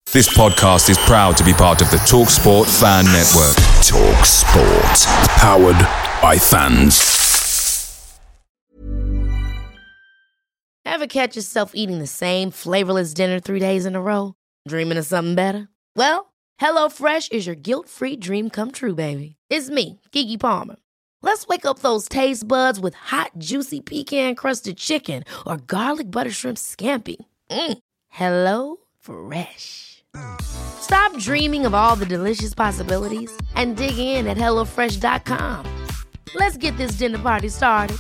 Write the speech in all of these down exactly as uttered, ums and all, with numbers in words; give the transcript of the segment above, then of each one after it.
This podcast is proud to be part of the TalkSport Fan Network. TalkSport. Powered by fans. Ever catch yourself eating the same flavorless dinner three days in a row? Dreaming of something better? Well, HelloFresh is your guilt-free dream come true, baby. It's me, Keke Palmer. Let's wake up those taste buds with hot, juicy pecan-crusted chicken or garlic butter shrimp scampi. Mm. Hello Fresh. Stop dreaming of all the delicious possibilities and dig in at hello fresh dot com. Let's get this dinner party started.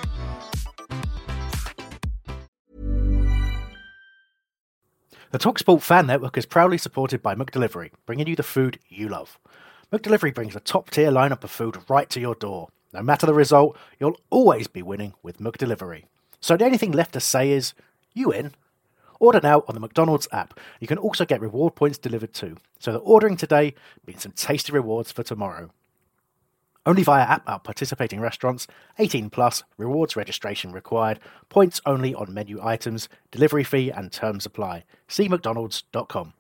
The TalkSport Fan Network is proudly supported by McDelivery, bringing you the food you love. McDelivery brings a top-tier lineup of food right to your door. No matter the result, you'll always be winning with McDelivery. So the only thing left to say is, you in? Order now on the McDonald's app. You can also get reward points delivered too, so that ordering today means some tasty rewards for tomorrow. Only via app at participating restaurants, eighteen plus, rewards registration required, points only on menu items, delivery fee and terms apply. See mcdonalds dot com.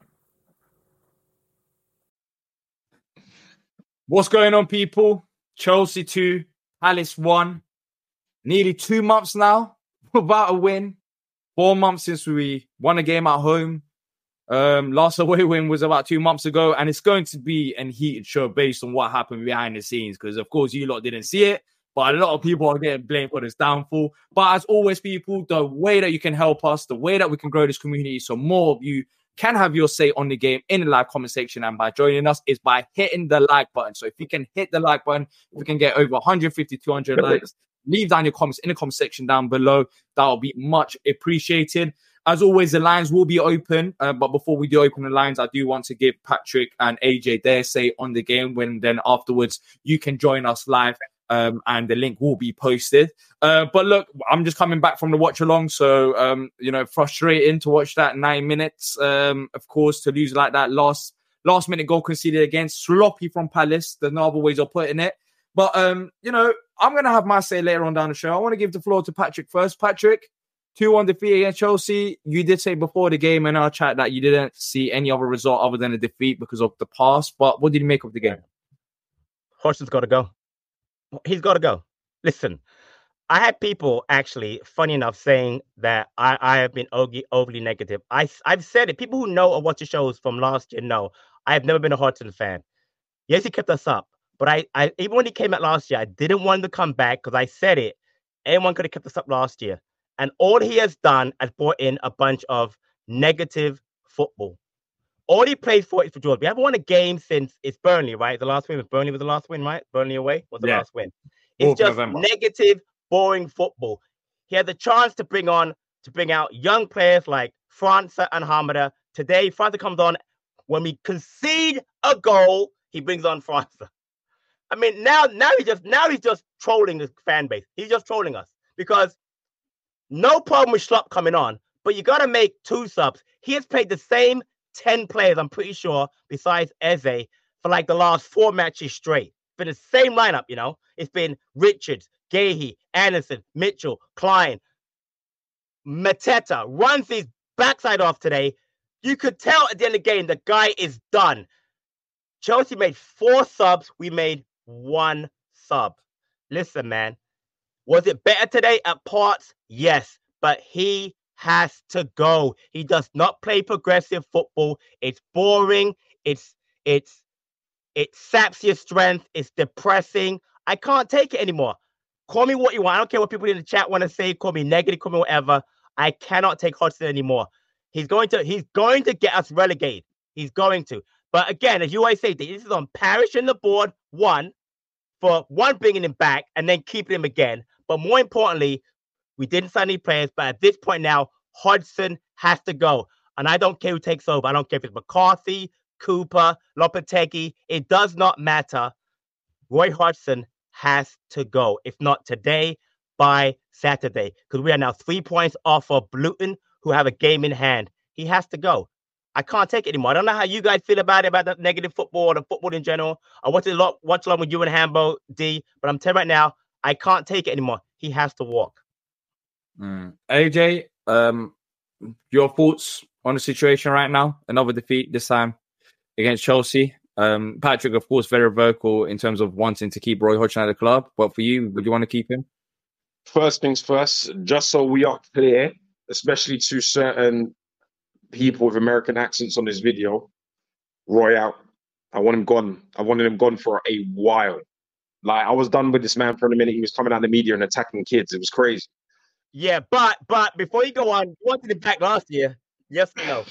What's going on, people? Chelsea two, Palace one. Nearly two months now without a win. Four months since we won a game at home. Um, last away win was about two months ago, and it's going to be a heated show based on what happened behind the scenes, because, of course, you lot didn't see it, but a lot of people are getting blamed for this downfall. But as always, people, the way that you can help us, the way that we can grow this community so more of you can have your say on the game in the live comment section and by joining us is by hitting the like button. So if you can hit the like button, if we can get over one fifty, two hundred likes, leave down your comments in the comment section down below. That will be much appreciated. As always, the lines will be open. Uh, but before we do open the lines, I do want to give Patrick and A J their say on the game. When then afterwards, you can join us live um, and the link will be posted. Uh, but look, I'm just coming back from the watch along. So, um, you know, frustrating to watch that nine minutes. Um, of course, to lose like that last, last minute goal conceded against. Sloppy from Palace. There's no other ways of putting it. But, um, you know, I'm going to have my say later on down the show. I want to give the floor to Patrick first. Patrick, two one defeat against Chelsea. You did say before the game in our chat that you didn't see any other result other than a defeat because of the past. But what did you make of the game? Hodgson's got to go. He's got to go. Listen, I had people actually, funny enough, saying that I, I have been overly, overly negative. I, I've said it. People who know or watch the shows from last year know I have never been a Hodgson fan. Yes, he kept us up. But I, I, even when he came out last year, I didn't want him to come back because I said it. Anyone could have kept us up last year. And all he has done is brought in a bunch of negative football. All he plays for is for George. We haven't won a game since it's Burnley, right? The last win was Burnley was the last win, right? Burnley away was the yeah. last win. It's just November. Negative, boring football. He had the chance to bring on, to bring out young players like França and Hamada. Today, França comes on. When we concede a goal, he brings on França. I mean, now, now he's just now he's just trolling the fan base. He's just trolling us because no problem with Schlupp coming on, but you got to make two subs. He has played the same ten players, I'm pretty sure, besides Eze, for like the last four matches straight. It's been the same lineup, you know. It's been Richards, Gahey, Anderson, Mitchell, Klein, Mateta runs his backside off today. You could tell at the end of the game the guy is done. Chelsea made four subs. We made one sub. Listen, man. Was it better today at parts? Yes. But he has to go. He does not play progressive football. It's boring. It's it's it saps your strength. It's depressing. I can't take it anymore. Call me what you want. I don't care what people in the chat want to say. Call me negative, call me whatever. I cannot take Hodgson anymore. He's going to he's going to get us relegated. He's going to. But again, as you always say, this is on Parish and the board, one, for one, bringing him back and then keeping him again. But more importantly, we didn't sign any players. But at this point now, Hodgson has to go. And I don't care who takes over. I don't care if it's McCarthy, Cooper, Lopetegui. It does not matter. Roy Hodgson has to go. If not today, by Saturday. Because we are now three points off of Luton, who have a game in hand. He has to go. I can't take it anymore. I don't know how you guys feel about it, about the negative football or the football in general. I watched a lot, watch along with you and Hambo, D, but I'm telling you right now, I can't take it anymore. He has to walk. Mm. A J, um, your thoughts on the situation right now? Another defeat this time against Chelsea. Um, Patrick, of course, very vocal in terms of wanting to keep Roy Hodgson at the club. But for you, would you want to keep him? First things first, just so we are clear, especially to certain people with American accents on this video, Roy out. I want him gone. I wanted him gone for a while. Like, I was done with this man for a minute. He was coming out of the media and attacking kids. It was crazy. Yeah, but but before you go on, you wanted him back last year. Yes or no?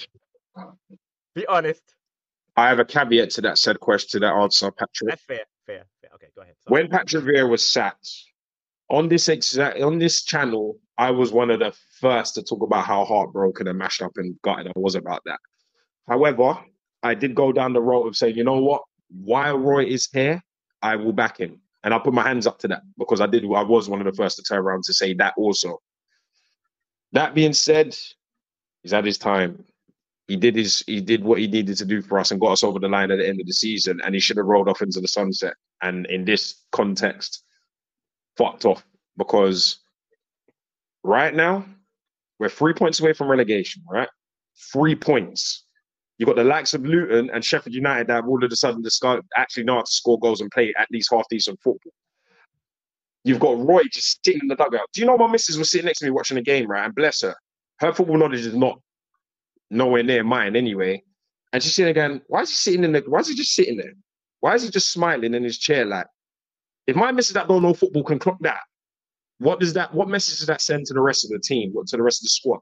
Be honest. I have a caveat to that said question, to that answer, Patrick. That's fair, fair, fair. Okay, go ahead. Sorry. When Patrick Vieira was sacked, on this exact on this channel, I was one of the first to talk about how heartbroken and mashed up and gutted I was about that. However, I did go down the road of saying, you know what? While Roy is here, I will back him. And I put my hands up to that because I did. I was one of the first to turn around to say that also. That being said, he's had his time. He did his. He did what he needed to do for us and got us over the line at the end of the season. And he should have rolled off into the sunset. And in this context, fucked off, because right now we're three points away from relegation. Right, three points. You've got the likes of Luton and Sheffield United that have all of a sudden discovered, actually know how to score goals and play at least half decent football. You've got Roy just sitting in the dugout. Do you know my missus was sitting next to me watching the game, right? And bless her, her football knowledge is not nowhere near mine anyway. And she's sitting again, why is he sitting in the, why is he just sitting there? Why is he just smiling in his chair? Like, if my missus that don't know football can clock that, what does that, what message does that send to the rest of the team, what to the rest of the squad?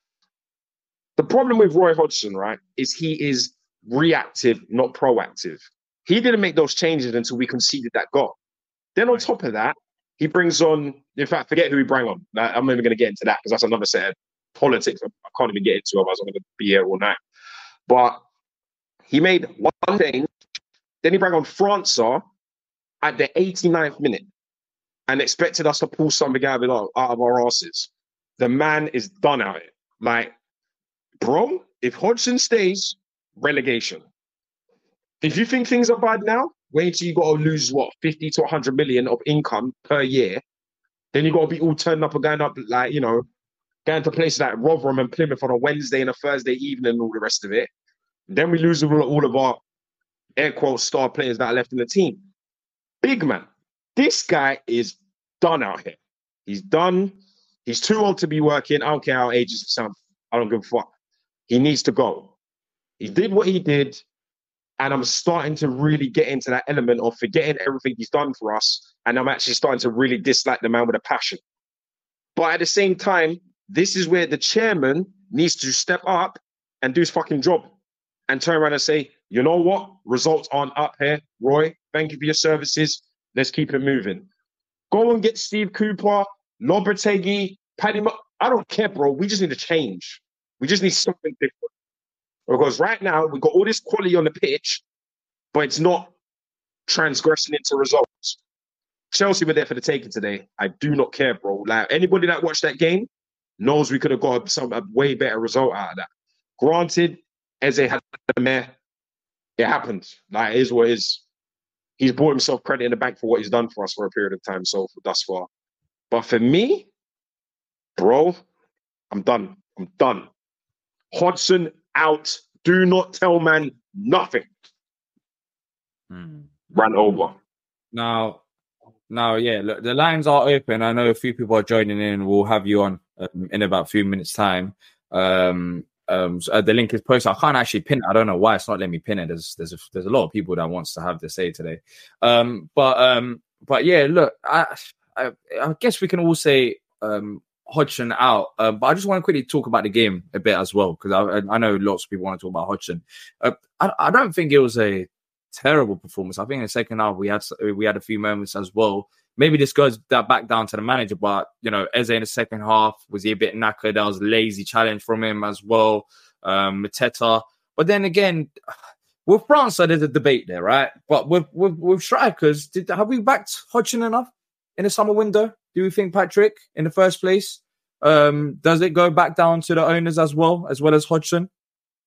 The problem with Roy Hodgson, right, is he is reactive, not proactive. He didn't make those changes until we conceded that goal. Then on top of that, he brings on, in fact, forget who he brought on. I'm not even going to get into that because that's another set of politics I can't even get into, otherwise I'm going to be here all night. But he made one thing, then he brought on Francois at the eighty-ninth minute and expected us to pull something out of, it, out of our asses. The man is done out here. Like, bro, if Hodgson stays, relegation. If you think things are bad now, wait until you got to lose, what, fifty to one hundred million of income per year. Then you got to be all turned up and going up, like, you know, going to places like Rotherham and Plymouth on a Wednesday and a Thursday evening and all the rest of it. Then we lose all, all of our air quote star players that are left in the team. Big man. This guy is done out here. He's done. He's too old to be working. I don't care how ages sound. I don't give a fuck. He needs to go. He did what he did. And I'm starting to really get into that element of forgetting everything he's done for us. And I'm actually starting to really dislike the man with a passion. But at the same time, this is where the chairman needs to step up and do his fucking job and turn around and say, you know what? Results aren't up here. Roy, thank you for your services. Let's keep it moving. Go and get Steve Cooper, Lopetegui, Paddy. Mo- I don't care, bro. We just need to change. We just need something different. Because right now, we've got all this quality on the pitch, but it's not transgressing into results. Chelsea were there for the taking today. I do not care, bro. Like, anybody that watched that game knows we could have got some a way better result out of that. Granted, Eze had a mare. It happened. Like, it is what it is. He's brought himself credit in the bank for what he's done for us for a period of time so thus far. But for me, bro, I'm done. I'm done. Hodgson out. Do not tell man nothing. Hmm. Ran over. Now, now, yeah, look, the lines are open. I know a few people are joining in. We'll have you on um, in about a few minutes' time. Um, um, so, uh, the link is posted. I can't actually pin it. I don't know why it's not letting me pin it. There's there's a, there's a lot of people that wants to have to say today. Um, but um, but yeah, look, I, I I guess we can all say um, Hodgson out. Uh, but I just want to quickly talk about the game a bit as well because I I know lots of people want to talk about Hodgson. Uh, I I don't think it was a terrible performance. I think in the second half we had we had a few moments as well. Maybe this goes that back down to the manager, but you know, Eze in the second half, was he a bit knackered? That was a lazy challenge from him as well. Um, Mateta, but then again, with France, there's a debate there, right? But with with, with strikers, did have we backed Hodgson enough in the summer window? Do you think, Patrick, in the first place? Um, does it go back down to the owners as well, as well as Hodgson?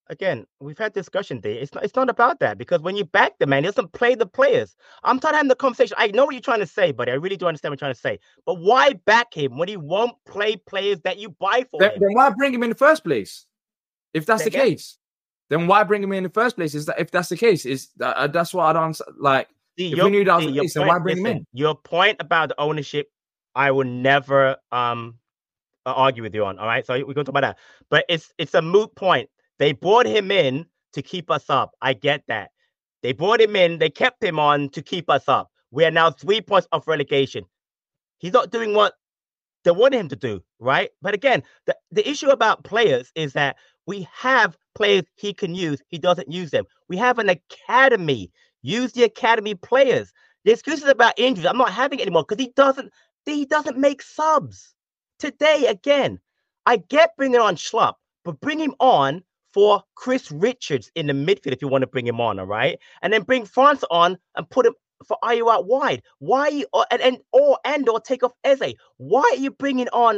again, we've had discussion there. It's not, it's not about that because when you back the man, he doesn't play the players. I'm tired of having the conversation. I know what you're trying to say, buddy. I really do understand what you're trying to say. But why back him when he won't play players that you buy for then, him? Then why bring him in the first place? If that's Say the again? case, then why bring him in the first place? Is that if that's the case? Is uh, that's what I don't like. See, if your- we knew that was see, the your case, then point- why bring him listen, in? Your point about the ownership, I will never um uh, argue with you on. All right, so we're going to talk about that. But it's it's a moot point. They brought him in to keep us up. I get that. They brought him in. They kept him on to keep us up. We are now three points off relegation. He's not doing what they wanted him to do, right? But again, the, the issue about players is that we have players he can use. He doesn't use them. We have an academy. Use the academy players. The excuses about injuries, I'm not having it anymore because he doesn't he doesn't make subs. Today, again, I get bringing on Schlupp, but bring him on for Chris Richards in the midfield if you want to bring him on, all right? And then bring France on and put him for are you out wide? Why are you, or, and, and or and or take off Eze? Why are you bringing on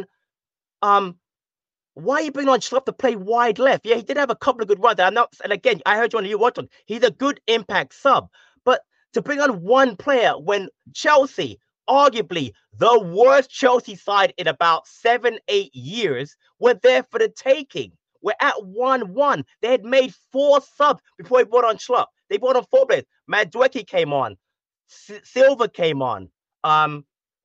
um why are you bringing on Schlupp to play wide left? Yeah, he did have a couple of good runs. I'm not, and again, I heard you on you watch on. He's a good impact sub, but to bring on one player when Chelsea, arguably the worst Chelsea side in about seven, eight years, were there for the taking. We're at one one. They had made four subs before they brought on Schlupp. They brought on four players. Madueke came on. S- Silva came on. Um,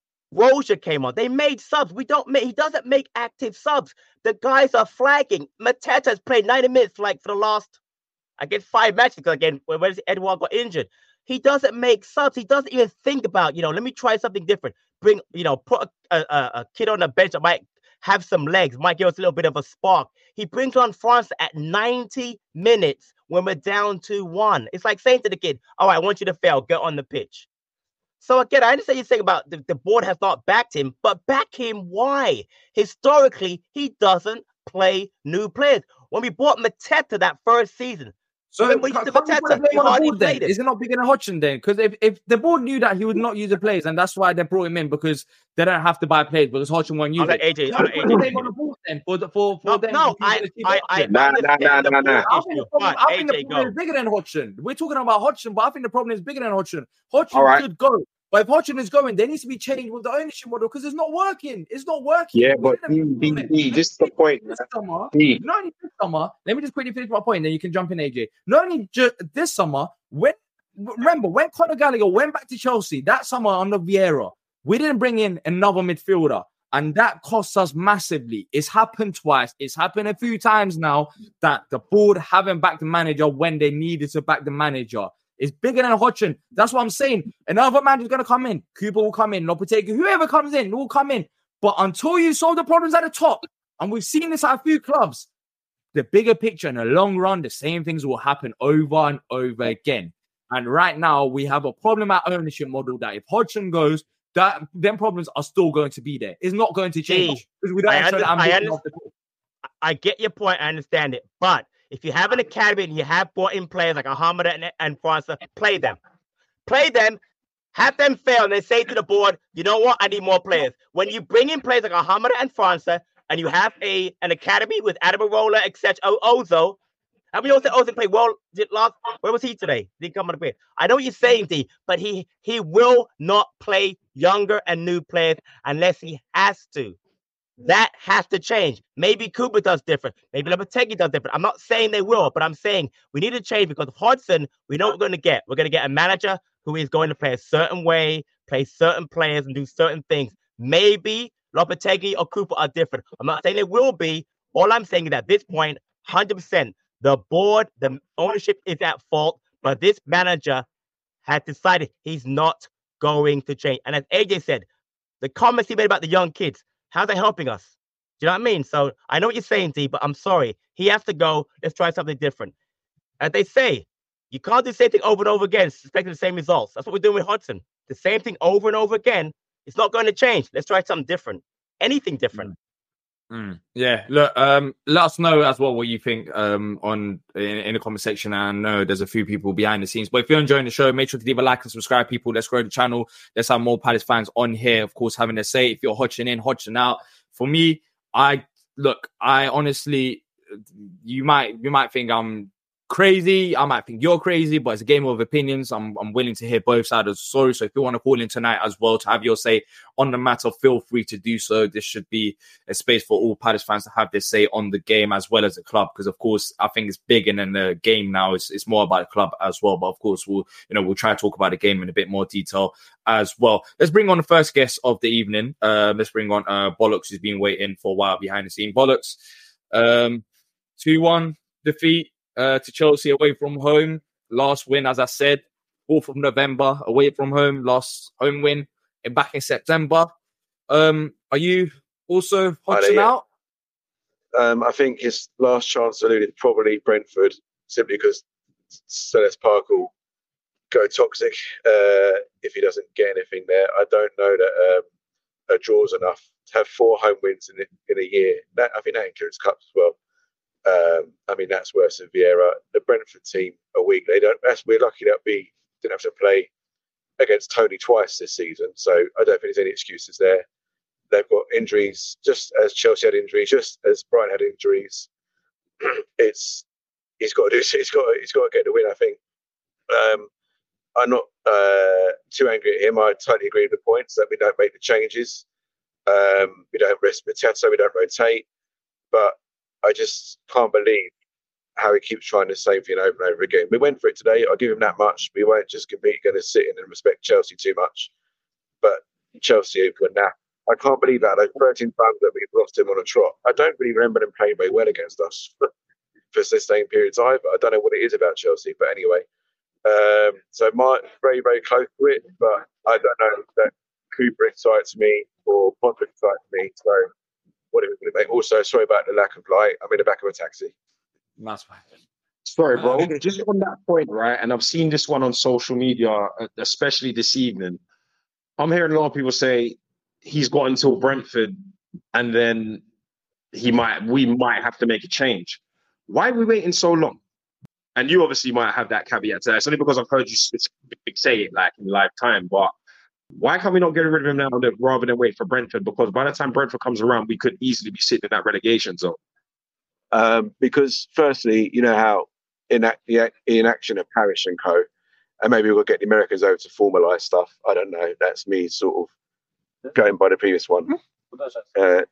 Roja came on. They made subs. We don't make, he doesn't make active subs. The guys are flagging. Mateta has played ninety minutes for like for the last, I guess, five matches because again, when, when Edouard got injured. He doesn't make subs. He doesn't even think about, you know, let me try something different. Bring, you know, put a, a, a kid on the bench that might have some legs, might give us a little bit of a spark. He brings on France at ninety minutes when we're down two one. It's like saying to the kid, all right, I want you to fail. Get on the pitch. So again, I understand you're saying about the, the board has not backed him, but back him why? Historically, he doesn't play new players. When we bought Mateta that first season, So Remember, he can, used to can we Mateta. put the blame He on the hardly board then? played him. Is it not bigger than Hodgson then? Because if, if the board knew that he would not use the players, and that's why they brought him in because they don't have to buy players because Hodgson won't use I'll let it. A J. So I'll let put A the J. blame on the board then for the, for, for No, them. no, I, using the I, team I, option. Nah, nah, understand nah, the nah, nah. board I think issue, the problem, but I think the A J, problem go. is bigger than Hodgson. We're talking about Hodgson, but I think the problem is bigger than Hodgson. Hodgson All right. could go. But if Hodgson is going, there needs to be change with the ownership model because it's not working. It's not working. Yeah, We but didn't D, improve D, it. D, this is the point. This summer, D. not only this summer, let me just quickly finish my point, then you can jump in, A J. Not only ju- this summer, when remember when Conor Gallagher went back to Chelsea that summer under Vieira, we didn't bring in another midfielder, and that costs us massively. It's happened twice. It's happened a few times now that the board haven't backed the manager when they needed to back the manager. It's bigger than Hodgson. That's what I'm saying. Another manager's going to come in. Cooper will come in. Lopetegui, whoever comes in, will come in. But until you solve the problems at the top, and we've seen this at a few clubs, the bigger picture in the long run, the same things will happen over and over again. And right now, we have a problem at ownership model that if Hodgson goes, that them problems are still going to be there. It's not going to change See, because we don't I show that under- I ambition under- off the top. I get your point. I understand it. But if you have an academy and you have brought in players like Ahmad and, and França, play them. Play them. Have them fail and then say to the board, you know what? I need more players. When you bring in players like Ahmad and França and you have a an academy with Adamarola, et cetera, Ozo, how many also Ozil played well did last? Where was he today? Did he come on the pitch? I know what you're saying, D, but he he will not play younger and new players unless he has to. That has to change. Maybe Cooper does different. Maybe Lopetegui does different. I'm not saying they will, but I'm saying we need to change because of Hodgson, we know what we're going to get. We're going to get a manager who is going to play a certain way, play certain players, and do certain things. Maybe Lopetegui or Cooper are different. I'm not saying they will be. All I'm saying is at this point, one hundred percent, the board, the ownership is at fault, but this manager has decided he's not going to change. And as A J said, the comments he made about the young kids, how's that helping us? Do you know what I mean? So I know what you're saying, D, but I'm sorry. He has to go. Let's try something different. As they say, you can't do the same thing over and over again, expecting the same results. That's what we're doing with Hodgson. The same thing over and over again. It's not going to change. Let's try something different. Anything different. Mm. Yeah, look, um, let us know as well what you think um, on in, in the comment section. And I know there's a few people behind the scenes, but if you're enjoying the show, make sure to leave a like and subscribe, people. Let's grow the channel. Let's have more Palace fans on here, of course, having their say. If you're Hodgson in, Hodgson out. For me, I look, I honestly, you might you might think I'm crazy. I might think you're crazy, but it's a game of opinions. I'm I'm willing to hear both sides of the story. So if you want to call in tonight as well to have your say on the matter, feel free to do so. This should be a space for all Palace fans to have their say on the game as well as the club, because of course I think it's bigger than the game now. It's it's more about the club as well. But of course we'll you know we'll try to talk about the game in a bit more detail as well. Let's bring on the first guest of the evening. Uh, let's bring on uh, Bollocks, who's been waiting for a while behind the scene. Bollocks, um, two one defeat. Uh, to Chelsea away from home. Last win, as I said, fourth of November, away from home. Last home win in back in September. Um, are you also Hodgson yeah. out? Um, I think his last chance to lose is probably Brentford, simply because Celeste Park will go toxic uh, if he doesn't get anything there. I don't know that um, a draw's enough to have four home wins in a, in a year. That, I think that includes cups as well. Um, I mean, that's worse than Vieira. The Brentford team are weak. They don't. That's, we're lucky that we didn't have to play against Tony twice this season. So I don't think there's any excuses there. They've got injuries, just as Chelsea had injuries, just as Brighton had injuries. it's he's got to do. He's got. He's got to get the win. I think. Um, I'm not uh, too angry at him. I totally agree with the points that we don't make the changes. Um, we don't risk Mateta. We don't rotate, but I just can't believe how he keeps trying the same thing over and over again. We went for it today. I'll give him that much. We weren't just completely going to sit in and respect Chelsea too much. But Chelsea were nah. I can't believe that. Those thirteen times that we've lost him on a trot. I don't really remember them playing very well against us for, for sustained periods either. I don't know what it is about Chelsea. But anyway, um, so Martin's very, very close to it. But I don't know that Cooper excites me or Potter excites me. So what are we going to make? Also, sorry about the lack of light. I'm in the back of a taxi. That's fine. Sorry, bro. Just on that point, right? And I've seen this one on social media, especially this evening. I'm hearing a lot of people say he's got until Brentford, and then he might, we might have to make a change. Why are we waiting so long? And you obviously might have that caveat to that. It's only because I've heard you say it like in live time, but why can't we not get rid of him now rather than wait for Brentford? Because by the time Brentford comes around, we could easily be sitting in that relegation zone. Um, because firstly, you know how in, the inaction of Parish and co, and maybe we'll get the Americans over to formalise stuff. I don't know. That's me sort of going by the previous one. Uh,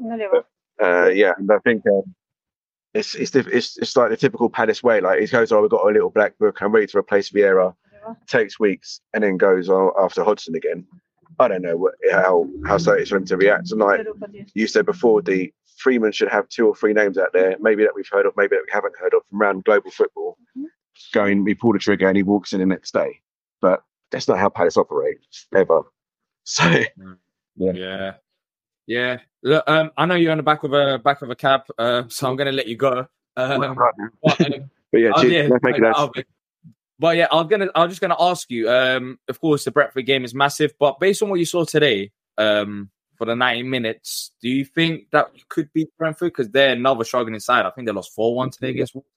uh, yeah, and I think um, it's, it's it's it's like the typical Palace way. Like he goes, "Oh, we've got a little black book. I'm ready to replace Vieira." Takes weeks and then goes on after Hodgson again. I don't know what, how how so it's for him to react. And like you said before, the Freeman should have two or three names out there, maybe that we've heard of, maybe that we haven't heard of from around global football. Going, we pull the trigger and he walks in the next day. But that's not how Palace operates ever. So yeah, yeah, yeah. Look, um, I know you're on the back of a back of a cab, uh, so I'm going to let you go. Um, right but, um, but yeah, oh, geez, yeah no, thank you, I'll, But yeah, I'm gonna. I'm just gonna ask you. Um, of course, the Brentford game is massive, but based on what you saw today, um, for the ninety minutes, do you think that could beat Brentford? Because they're another struggling side. I think they lost four one today against Walker.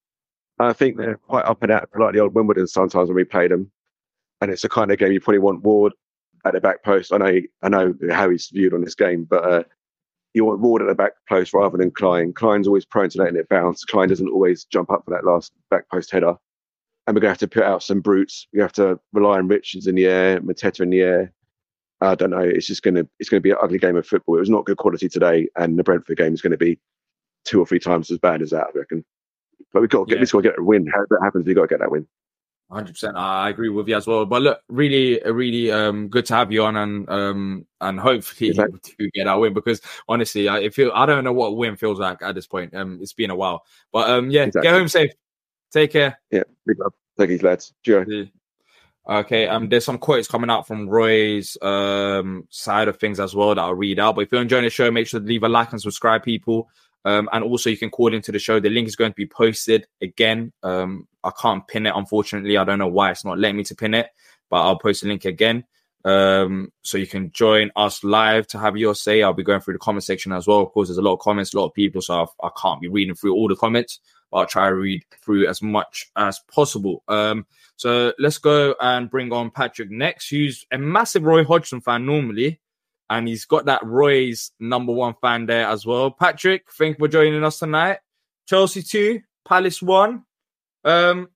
I think they're quite up and out, like the old Wimbledon sometimes when we play them, and it's the kind of game you probably want Ward at the back post. I know, I know how he's viewed on this game, but uh, you want Ward at the back post rather than Klein. Klein's always prone to letting it bounce. Klein doesn't always jump up for that last back post header. And we're going to have to put out some brutes. We have to rely on Richards in the air, Mateta in the air. I don't know. It's just going to it's going to be an ugly game of football. It was not good quality today, and the Brentford game is going to be two or three times as bad as that, I reckon. But we've got to get, yeah. we've got to get a win. How that happens, we've got to get that win. one hundred percent. I agree with you as well. But look, really, really um, good to have you on, and um, and hopefully exactly. to get that win, because honestly, I it feel I don't know what a win feels like at this point. Um, it's been a while, but um, yeah, exactly. Get home safe. Take care. Yeah, big love. Thank you, lads. Cheers. Yeah. Okay, um, there's some quotes coming out from Roy's um side of things as well that I'll read out. But if you're enjoying the show, make sure to leave a like and subscribe, people. Um, and also you can call into the show. The link is going to be posted again. Um, I can't pin it, unfortunately. I don't know why it's not letting me to pin it, but I'll post the link again. Um, so you can join us live to have your say. I'll be going through the comment section as well. Of course, there's a lot of comments, a lot of people, so I've, I can't be reading through all the comments. I'll try to read through as much as possible. Um, so let's go and bring on Patrick next, who's a massive Roy Hodgson fan normally, and he's got that Roy's number one fan there as well. Patrick, thank you for joining us tonight. Chelsea two, Palace one. Um,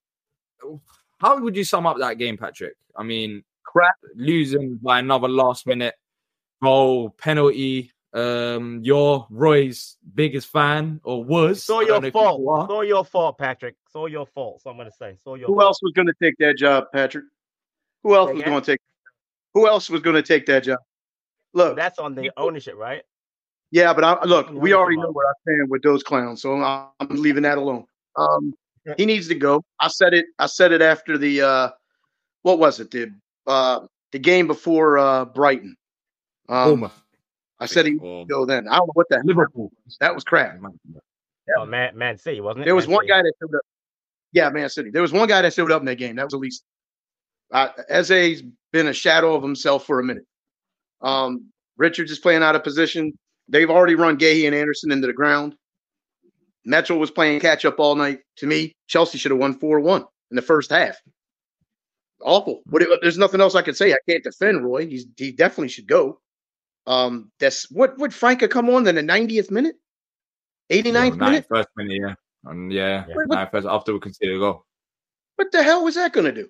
how would you sum up that game, Patrick? I mean, Crap. Losing by another last minute goal, penalty. Um, you're Roy's biggest fan, or was. It's all I don't know your if fault. you are. It's all your fault, Patrick. It's all your fault. So I'm gonna say, it's all your Who fault. else was going to take that job, Patrick? Who else Say was again? going to take? Who else was going to take that job? Look, That's on the ownership, right? yeah, but I, look, On the we already ownership know what I stand with those clowns, so I'm, I'm leaving that alone. Um, he needs to go. I said it. I said it after the uh, what was it? The uh, the game before uh, Brighton. Um, Bournemouth. I said he Or would go then. I don't know what that Liverpool. that was crap. Oh, Man, Man City, wasn't it? There was Man one City. guy that showed up. Yeah, Man City. There was one guy that showed up in that game. That was at least. Uh, Eze's been a shadow of himself for a minute. Um, Richards is playing out of position. They've already run Gahey and Anderson into the ground. Mitchell was playing catch up all night. To me, Chelsea should have won four one in the first half. Awful. What, there's nothing else I can say. I can't defend Roy. He's he definitely should go. Um, that's what would Franca come on in the ninetieth minute, eighty-ninth Yeah, minute. ninety-first minute, yeah. And yeah, Yeah. ninety-first after we conceded a goal. What the hell was that going to do?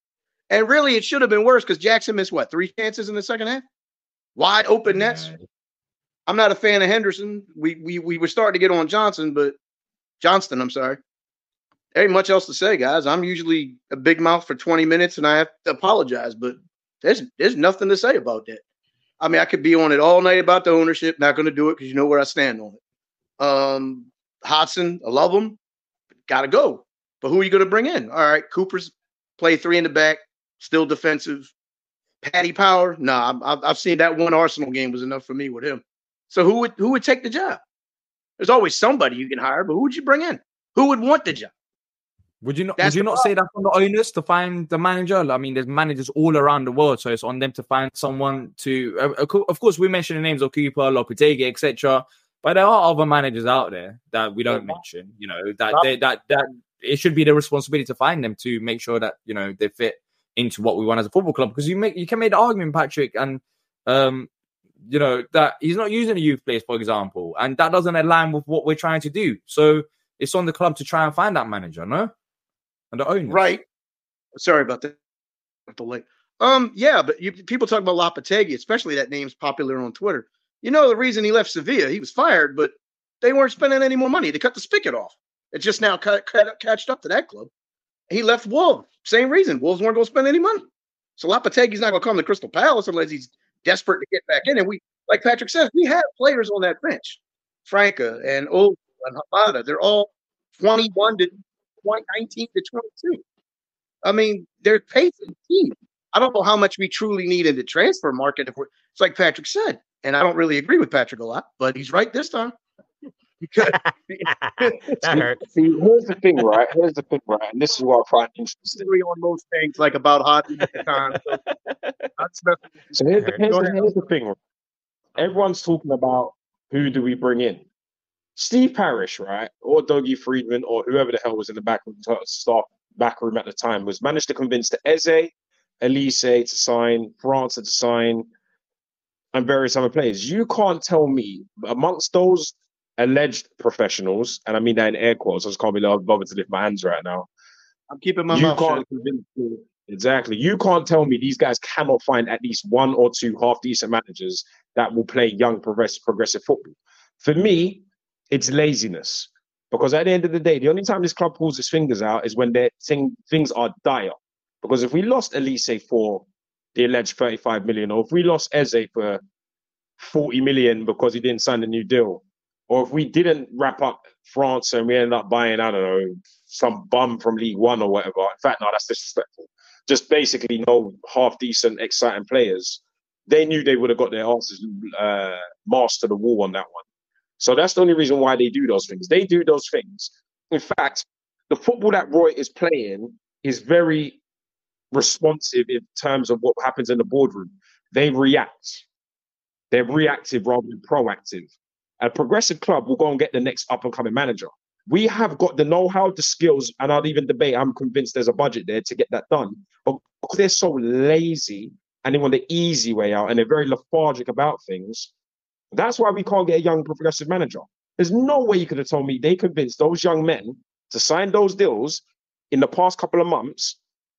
And really, it should have been worse because Jackson missed what three chances in the second half, wide open nets. I'm not a fan of Henderson. We we we were starting to get on Johnson, but Johnston. I'm sorry. There ain't much else to say, guys. I'm usually a big mouth for twenty minutes, and I have to apologize, but there's there's nothing to say about that. I mean, I could be on it all night about the ownership. Not going to do it because you know where I stand on it. Um, Hodgson, I love him. Got to go. But who are you going to bring in? All right, Cooper's play three in the back, still defensive. Paddy Power, nah, I've, I've seen that one Arsenal game was enough for me with him. So who would who would take the job? There's always somebody you can hire, but who would you bring in? Who would want the job? Would you not? That's would you the not say that's on the owners to find the manager? I mean, there's managers all around the world, so it's on them to find someone to. Uh, of course, we mention the names of Cooper, Lopetegui, et cetera. But there are other managers out there that we don't mention. You know that they, that that it should be the responsibility to find them to make sure that you know they fit into what we want as a football club. Because you make you can make the argument, Patrick, and um, you know that he's not using the youth players, for example, and that doesn't align with what we're trying to do. So it's on the club to try and find that manager, no? And the owners. Right. Sorry about that. Delay. Um, yeah, but you, people talk about Lopetegui, especially that name's popular on Twitter. You know the reason he left Sevilla, he was fired, but they weren't spending any more money. They cut the spigot off. It just now cut, cut, catched up to that club. He left Wolves. Same reason. Wolves weren't going to spend any money. So Lopetegui's not going to come to Crystal Palace unless he's desperate to get back in. And we, like Patrick says, we have players on that bench. Franca and Old and Hamada. They're all twenty-one to nineteen to twenty-two. I mean, they're pacing the team. I don't know how much we truly need in the transfer market. If we're, it's like Patrick said, and I don't really agree with Patrick a lot, but he's right this time. That hurt. See, here's the thing, right? Here's the thing, right? And this is what I find interesting. Agree on most things, like about hockey at the time. So, that's nothing. So here's the, here's, Go the, ahead. here's the thing. Right? Everyone's talking about who do we bring in? Steve Parrish, right? Or Dougie Friedman, or whoever the hell was in the back room, staff back room at the time, was managed to convince the Eze, Elise to sign, France to sign, and various other players. You can't tell me amongst those alleged professionals, and I mean that in air quotes, I just can't be bothered to lift my hands right now. I'm keeping my You mouth can't shut. convince me. Exactly. You can't tell me these guys cannot find at least one or two half-decent managers that will play young, progressive, progressive football. For me, it's laziness. Because at the end of the day, the only time this club pulls its fingers out is when thing, things are dire. Because if we lost Elise for the alleged thirty-five million, or if we lost Eze for forty million because he didn't sign a new deal, or if we didn't wrap up France and we ended up buying, I don't know, some bum from League One or whatever. In fact, no, that's disrespectful. Just basically no half-decent, exciting players. They knew they would have got their asses uh, masked to the wall on that one. So that's the only reason why they do those things. They do those things. In fact, the football that Roy is playing is very responsive in terms of what happens in the boardroom. They react. They're reactive rather than proactive. A progressive club will go and get the next up-and-coming manager. We have got the know-how, the skills, and I'd even debate, I'm convinced there's a budget there to get that done. But because they're so lazy and they want the easy way out and they're very lethargic about things, that's why we can't get a young progressive manager. There's no way you could have told me they convinced those young men to sign those deals in the past couple of months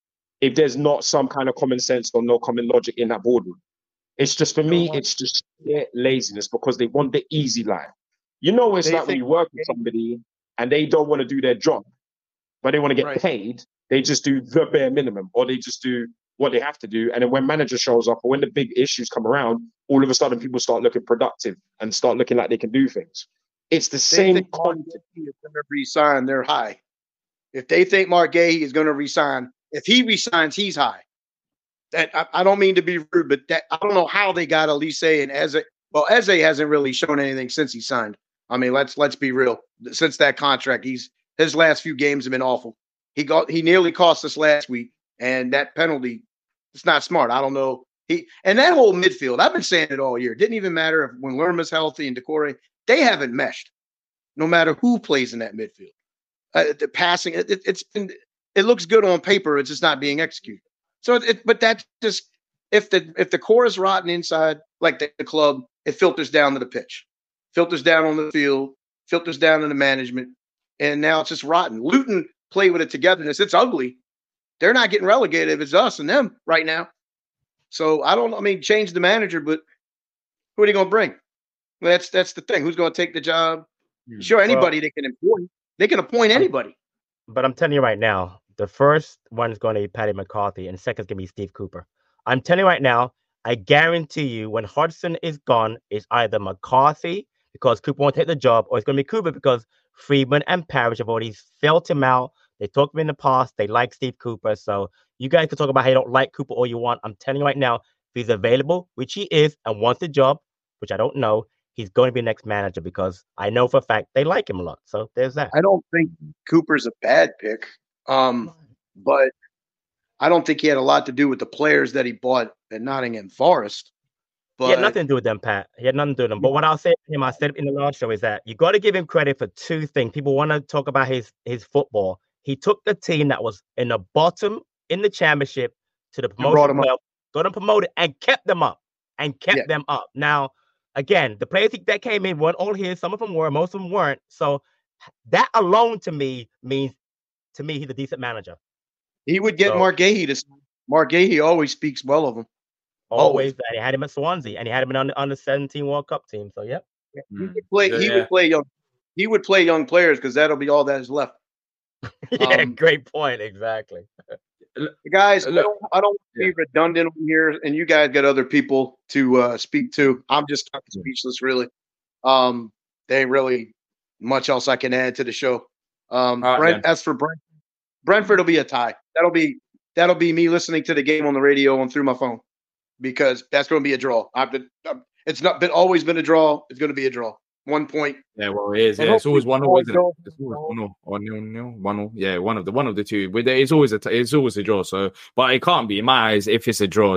if there's not some kind of common sense or no common logic in that boardroom. It's just, for me, it's just sheer laziness because they want the easy life. You know, it's They like when think- you work with somebody and they don't want to do their job, but they want to get Right. paid. They just do the bare minimum, or they just do what they have to do. And then when manager shows up or when the big issues come around, all of a sudden people start looking productive and start looking like they can do things. It's the They same think Mark concept. Gahey is going to resign, they're high. If they think Mark Gahey is going to resign, if he resigns, he's high. That I, I don't mean to be rude, but that I don't know how they got Elise and Eze. Well, Eze hasn't really shown anything since he signed. I mean, let's let's be real. Since that contract, he's his last few games have been awful. He got he nearly cost us last week, and that penalty, it's not smart. I don't know. He and that whole midfield, I've been saying it all year. It didn't even matter if when Lerma's healthy and Decore, they haven't meshed. No matter who plays in that midfield, uh, the passing, it, it, it's been it looks good on paper. It's just not being executed. So, it, but that just if the if the core is rotten inside, like the, the club, it filters down to the pitch, filters down on the field, filters down to the management, and now it's just rotten. Luton play with a togetherness. It's ugly. They're not getting relegated. It's us and them right now. So I don't. I mean, change the manager, but who are they going to bring? Well, that's that's the thing. Who's going to take the job? Sure, anybody they can appoint. They can appoint anybody. But I'm telling you right now, the first one is going to be Paddy McCarthy, and the second is going to be Steve Cooper. I'm telling you right now, I guarantee you, when Hodgson is gone, it's either McCarthy because Cooper won't take the job, or it's going to be Cooper because Friedman and Parrish have already felt him out. They talked to him in the past. They like Steve Cooper. So you guys can talk about how you don't like Cooper all you want. I'm telling you right now, if he's available, which he is, and wants the job, which I don't know, he's going to be next manager because I know for a fact they like him a lot. So there's that. I don't think Cooper's a bad pick, um, but I don't think he had a lot to do with the players that he bought at Nottingham Forest. But He had nothing to do with them, Pat. He had nothing to do with them. But what I'll say to him, I said it in the last show, is that you got to give him credit for two things. People want to talk about his his football. He took the team that was in the bottom in the championship to the brought promotion them up. club, got them promoted, and kept them up. And kept Yeah. them up. Now, again, the players that came in weren't all here. Some of them were, most of them weren't. So that alone to me means, to me, he's a decent manager. he would get So- Mark Gahey to Mark Gahey always speaks well of him. Always, Always. that he had him at Swansea, and he had him in under under seventeen World Cup team. So yep. He Mm. would play. He Yeah. would play young. He would play young players because that'll be all that is left. yeah, Um, great point. Exactly. Guys, I Look, don't, I don't want to yeah. be redundant on here, and you guys got other people to uh, speak to. I'm just kind of speechless, really. Um, there ain't really much else I can add to the show. Um, All right, Brent, then. as for Brent, Brentford will be a tie. That'll be that'll be me listening to the game on the radio and through my phone because that's going to be a draw. I've been, I'm- it's not been always been a draw. It's going to be a draw. One point. Yeah, well, it is. And Yeah, it's always hopefully one nil, always isn't it? goes It's always one nil or nil nil, one nil. Yeah, one of the one of the two. But it's always a t- it's always a draw. So, but it can't be in my eyes if it's a draw.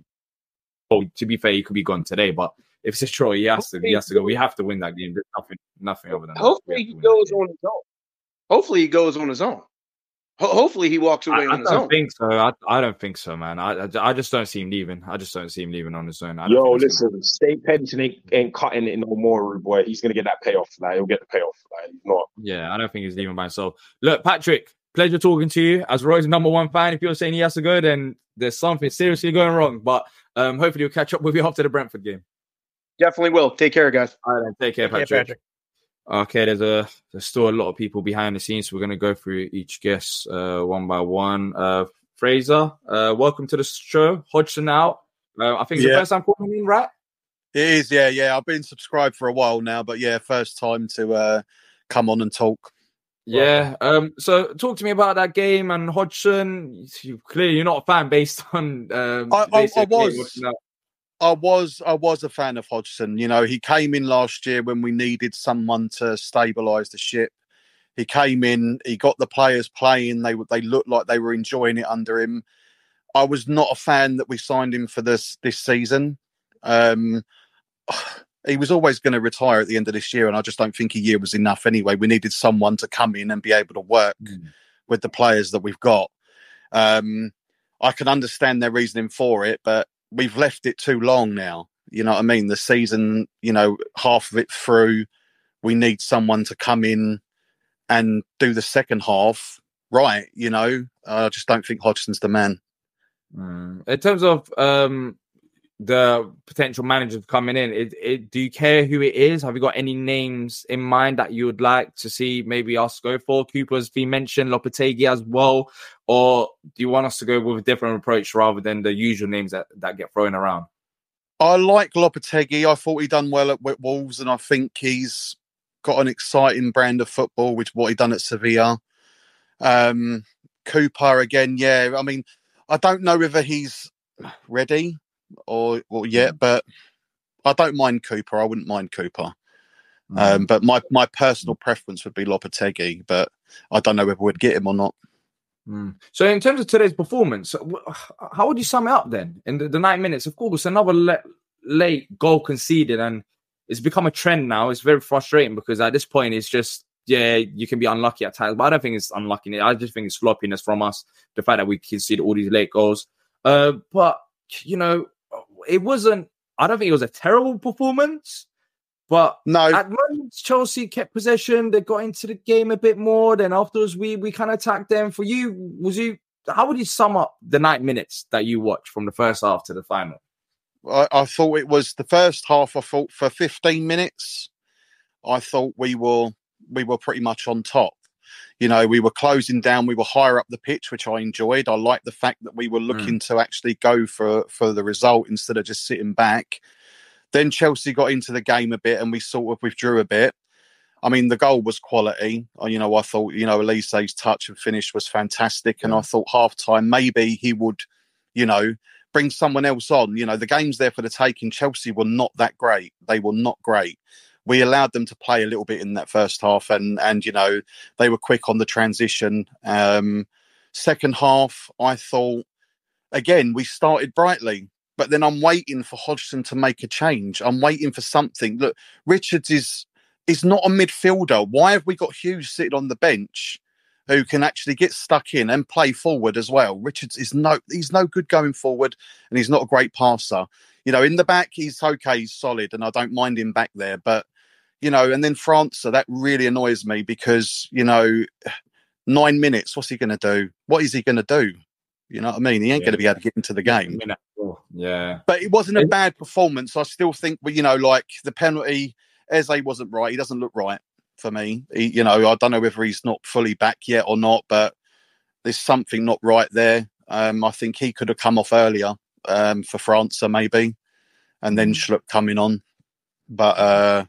Oh, to be fair, he could be gone today. But if it's a draw, he has to. He has to go. We have to win that game. There's nothing, nothing other than that. We Hopefully have he to win that goes game. on his own. Hopefully he goes on his own. Ho- hopefully he walks away I, I on his don't own. think so. I, I don't think so, man. I, I I just don't see him leaving. I just don't see him leaving on his own. I don't Yo, think it's gonna listen, state pension ain't, ain't cutting it no more, rude boy. He's gonna get that payoff. Like he'll get the payoff. Like he's not. Yeah, I don't think he's leaving by himself. Look, Patrick, pleasure talking to you. As Roy's number one fan, if you're saying he has to go, then there's something seriously going wrong. But um, hopefully we'll catch up with you after the Brentford game. Definitely will. Take care, guys. All right, then. Take care, Take care, Patrick. Patrick. Okay, there's a there's still a lot of people behind the scenes, so we're gonna go through each guest uh, one by one. Uh, Fraser, uh, welcome to the show. Hodgson out. Uh, I think it's the Yeah. first time calling in, right? It is, yeah, yeah. I've been subscribed for a while now, but yeah, first time to uh, come on and talk. Yeah. Um. So, talk to me about that game and Hodgson. You, clearly, you're not a fan based on. Um, I- I- based I on game was. watching that. I was, I was a fan of Hodgson. You know, he came in last year when we needed someone to stabilise the ship. He came in, he got the players playing. They they looked like they were enjoying it under him. I was not a fan that we signed him for this this season. Um, he was always going to retire at the end of this year, and I just don't think a year was enough anyway. We needed someone to come in and be able to work Mm. with the players that we've got. Um, I can understand their reasoning for it, but we've left it too long now. You know what I mean? The season, you know, half of it through, we need someone to come in and do the second half right. You know, I just don't think Hodgson's the man. Mm. In terms of um, the potential managers coming in, it, it, do you care who it is? Have you got any names in mind that you would like to see maybe us go for? Cooper's been mentioned, Lopetegui as well. Or do you want us to go with a different approach rather than the usual names that, that get thrown around? I like Lopetegui. I thought he done well at Wolves, and I think he's got an exciting brand of football with what he done at Sevilla. Um, Cooper again, yeah. I mean, I don't know whether he's ready or, or yet, but I don't mind Cooper. I wouldn't mind Cooper. Mm. Um, but my, my personal preference would be Lopetegui, but I don't know whether we'd get him or not. Mm. So in terms of today's performance, how would you sum it up then? In the, the nine minutes, of course, another le- late goal conceded, and it's become a trend now. It's very frustrating because at this point, it's just, yeah, you can be unlucky at times, but I don't think it's unlucky. I just think it's sloppiness from us, the fact that we conceded all these late goals. Uh, but, you know, it wasn't, I don't think it was a terrible performance. But no. At moments, Chelsea kept possession. They got into the game a bit more. Then afterwards, we we kind of attacked them. For you, was you? How would you sum up the nine minutes that you watched from the first half to the final? I, I thought it was the first half. I thought for fifteen minutes, I thought we were we were pretty much on top. You know, we were closing down. We were higher up the pitch, which I enjoyed. I liked the fact that we were looking mm. to actually go for for the result instead of just sitting back. Then Chelsea got into the game a bit and we sort of withdrew a bit. I mean, the goal was quality. You know, I thought, you know, Elise's touch and finish was fantastic. And I thought half-time, maybe he would, you know, bring someone else on. You know, the game's there for the taking. Chelsea were not that great. They were not great. We allowed them to play a little bit in that first half and, and you know, they were quick on the transition. Um, second half, I thought, again, we started brightly. But then I'm waiting for Hodgson to make a change. I'm waiting for something. Look, Richards is is not a midfielder. Why have we got Hughes sitting on the bench who can actually get stuck in and play forward as well? Richards is no, he's no good going forward and he's not a great passer. You know, in the back, he's okay, he's solid, and I don't mind him back there. But, you know, and then France, that really annoys me because, you know, nine minutes, what's he going to do? What is he going to do? You know what I mean? He ain't yeah. going to be able to get into the game. Yeah. But it wasn't a bad performance. I still think, you know, like the penalty, Eze wasn't right. He doesn't look right for me. He, you know, I don't know whether he's not fully back yet or not, but there's something not right there. Um, I think he could have come off earlier um, for France, maybe, and then Schlupp coming on. But uh,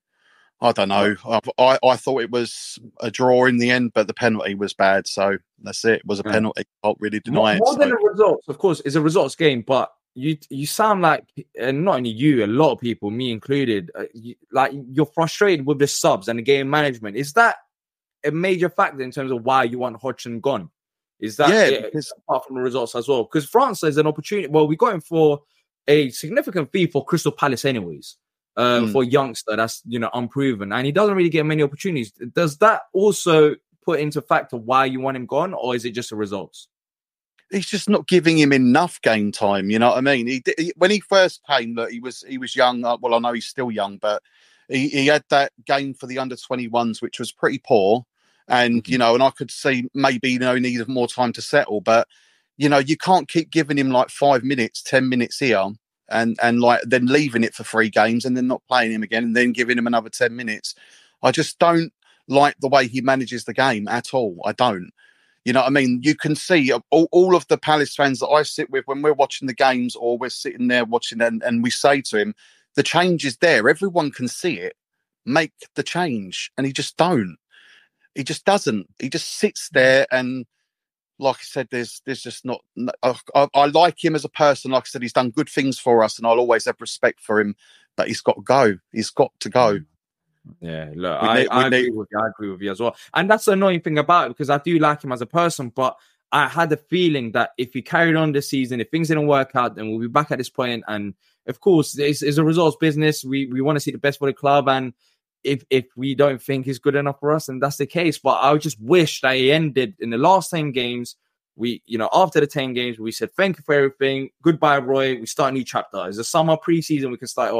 I don't know. I, I, I thought it was a draw in the end, but the penalty was bad. So that's it. It was a yeah. penalty. Can't really deny more, it. More so. than a result, of course, it's a results game. But you you sound like, and not only you, a lot of people, me included, uh, you, like you're frustrated with the subs and the game management. Is that a major factor in terms of why you want Hodgson gone? Is that yeah, it, because, apart from the results as well? Because France has an opportunity. Well, we got him for a significant fee for Crystal Palace, anyways. Um, mm. For a youngster that's, you know, unproven, and he doesn't really get many opportunities. Does that also put into factor why you want him gone, or is it just the results? He's just not giving him enough game time. You know what I mean? He, he when he first came, look, he was he was young. Uh, well, I know he's still young, but he, he had that game for the under twenty-ones, which was pretty poor. And mm-hmm. you know, and I could see maybe you know he needed more time to settle, but you know, you can't keep giving him like five minutes, ten minutes here. And and like then leaving it for three games and then not playing him again and then giving him another ten minutes. I just don't like the way he manages the game at all. I don't. You know what I mean? You can see all, all of the Palace fans that I sit with when we're watching the games or we're sitting there watching and, and we say to him, the change is there. Everyone can see it. Make the change. And he just don't. He just doesn't. He just sits there and like I said, there's there's just not. I, I, I like him as a person. Like I said, he's done good things for us, and I'll always have respect for him. But he's got to go. He's got to go. Yeah, look, We I, need- I we agree need- with you. I agree with you as well. And that's the annoying thing about it because I do like him as a person, but I had a feeling that if he carried on this season, if things didn't work out, then we'll be back at this point. And of course, it's, it's a results business. We we want to see the best for the club, and if if we don't think he's good enough for us, then that's the case. But I just wish that he ended in the last ten games. We, you know, after the ten games, we said, thank you for everything. Goodbye, Roy. We start a new chapter. It's a summer preseason. We can start off.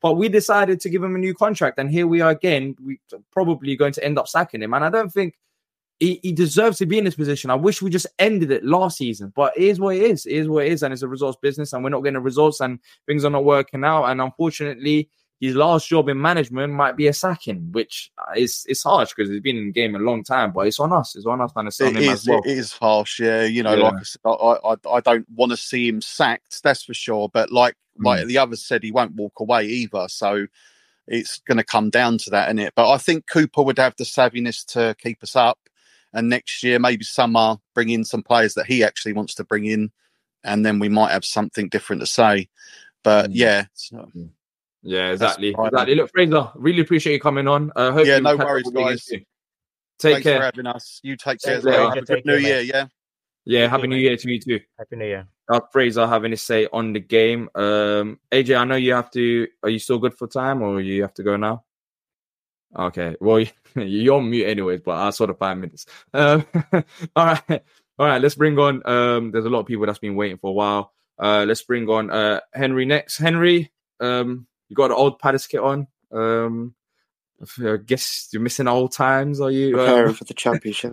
But we decided to give him a new contract, and here we are again. We probably going to end up sacking him, and I don't think he, he deserves to be in this position. I wish we just ended it last season, but it is what it is. It is what it is, and it's a results business, and we're not getting the results, and things are not working out. And unfortunately, his last job in management might be a sacking, which is it's harsh because he's been in the game a long time. But it's on us. It's on us to sell him It as is, well. it is harsh, yeah. You know, Yeah. like I said, I, I, I don't want to see him sacked, that's for sure. But like, Mm. like the others said, he won't walk away either. So it's going to come down to that, innit? But I think Cooper would have the savviness to keep us up. And next year, maybe summer, bring in some players that he actually wants to bring in, and then we might have something different to say. But Mm. yeah, so, Yeah, exactly. right. Exactly. Look, Fraser, really appreciate you coming on. Uh, hopefully yeah, we'll no catch up worries, again guys. soon. Take Thanks care. for having us. You take care. Thanks, as well. later. Have a Take good New care, Year, mate. yeah. Yeah, You happy too, New mate. Year to you too. Happy New Year. Uh, Fraser having his say on the game. Um, A J, I know you have to. Are you still good for time, or you have to go now? Okay. Well, you're on mute anyways, but I saw the five minutes. Um, all right, all right. Let's bring on. Um, there's a lot of people that's been waiting for a while. Uh, let's bring on uh Henry next. Henry, um, you got the old Palace kit on. Um, I guess you're missing old times. Are you? Preparing Um, for the championship.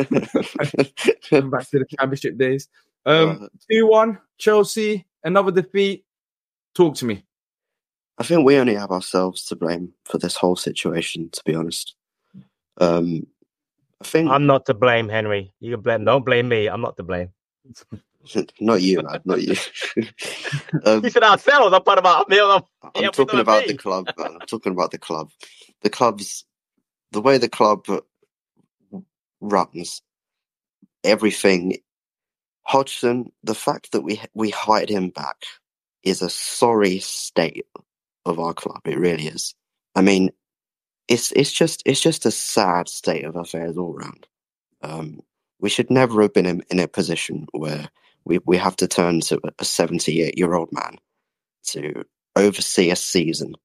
Going back to the championship days. Um, Uh, two one Chelsea, another defeat. Talk to me. I think we only have ourselves to blame for this whole situation, to be honest. Um, I think I'm not to blame, Henry. You can blame. Don't blame me. I'm not to blame. not you, man, not you. um, He said ourselves. I'm part of our meal. I'm Yeah, talking we about don't the be. club, man. I'm talking about the club. The club's the way the club runs. Everything. Hodgson, the fact that we we hired him back is a sorry state of our club. It really is. I mean, it's it's just it's just a sad state of affairs all round. Um, we should never have been in, in a position where we, we have to turn to a seventy-eight-year-old man to oversee a season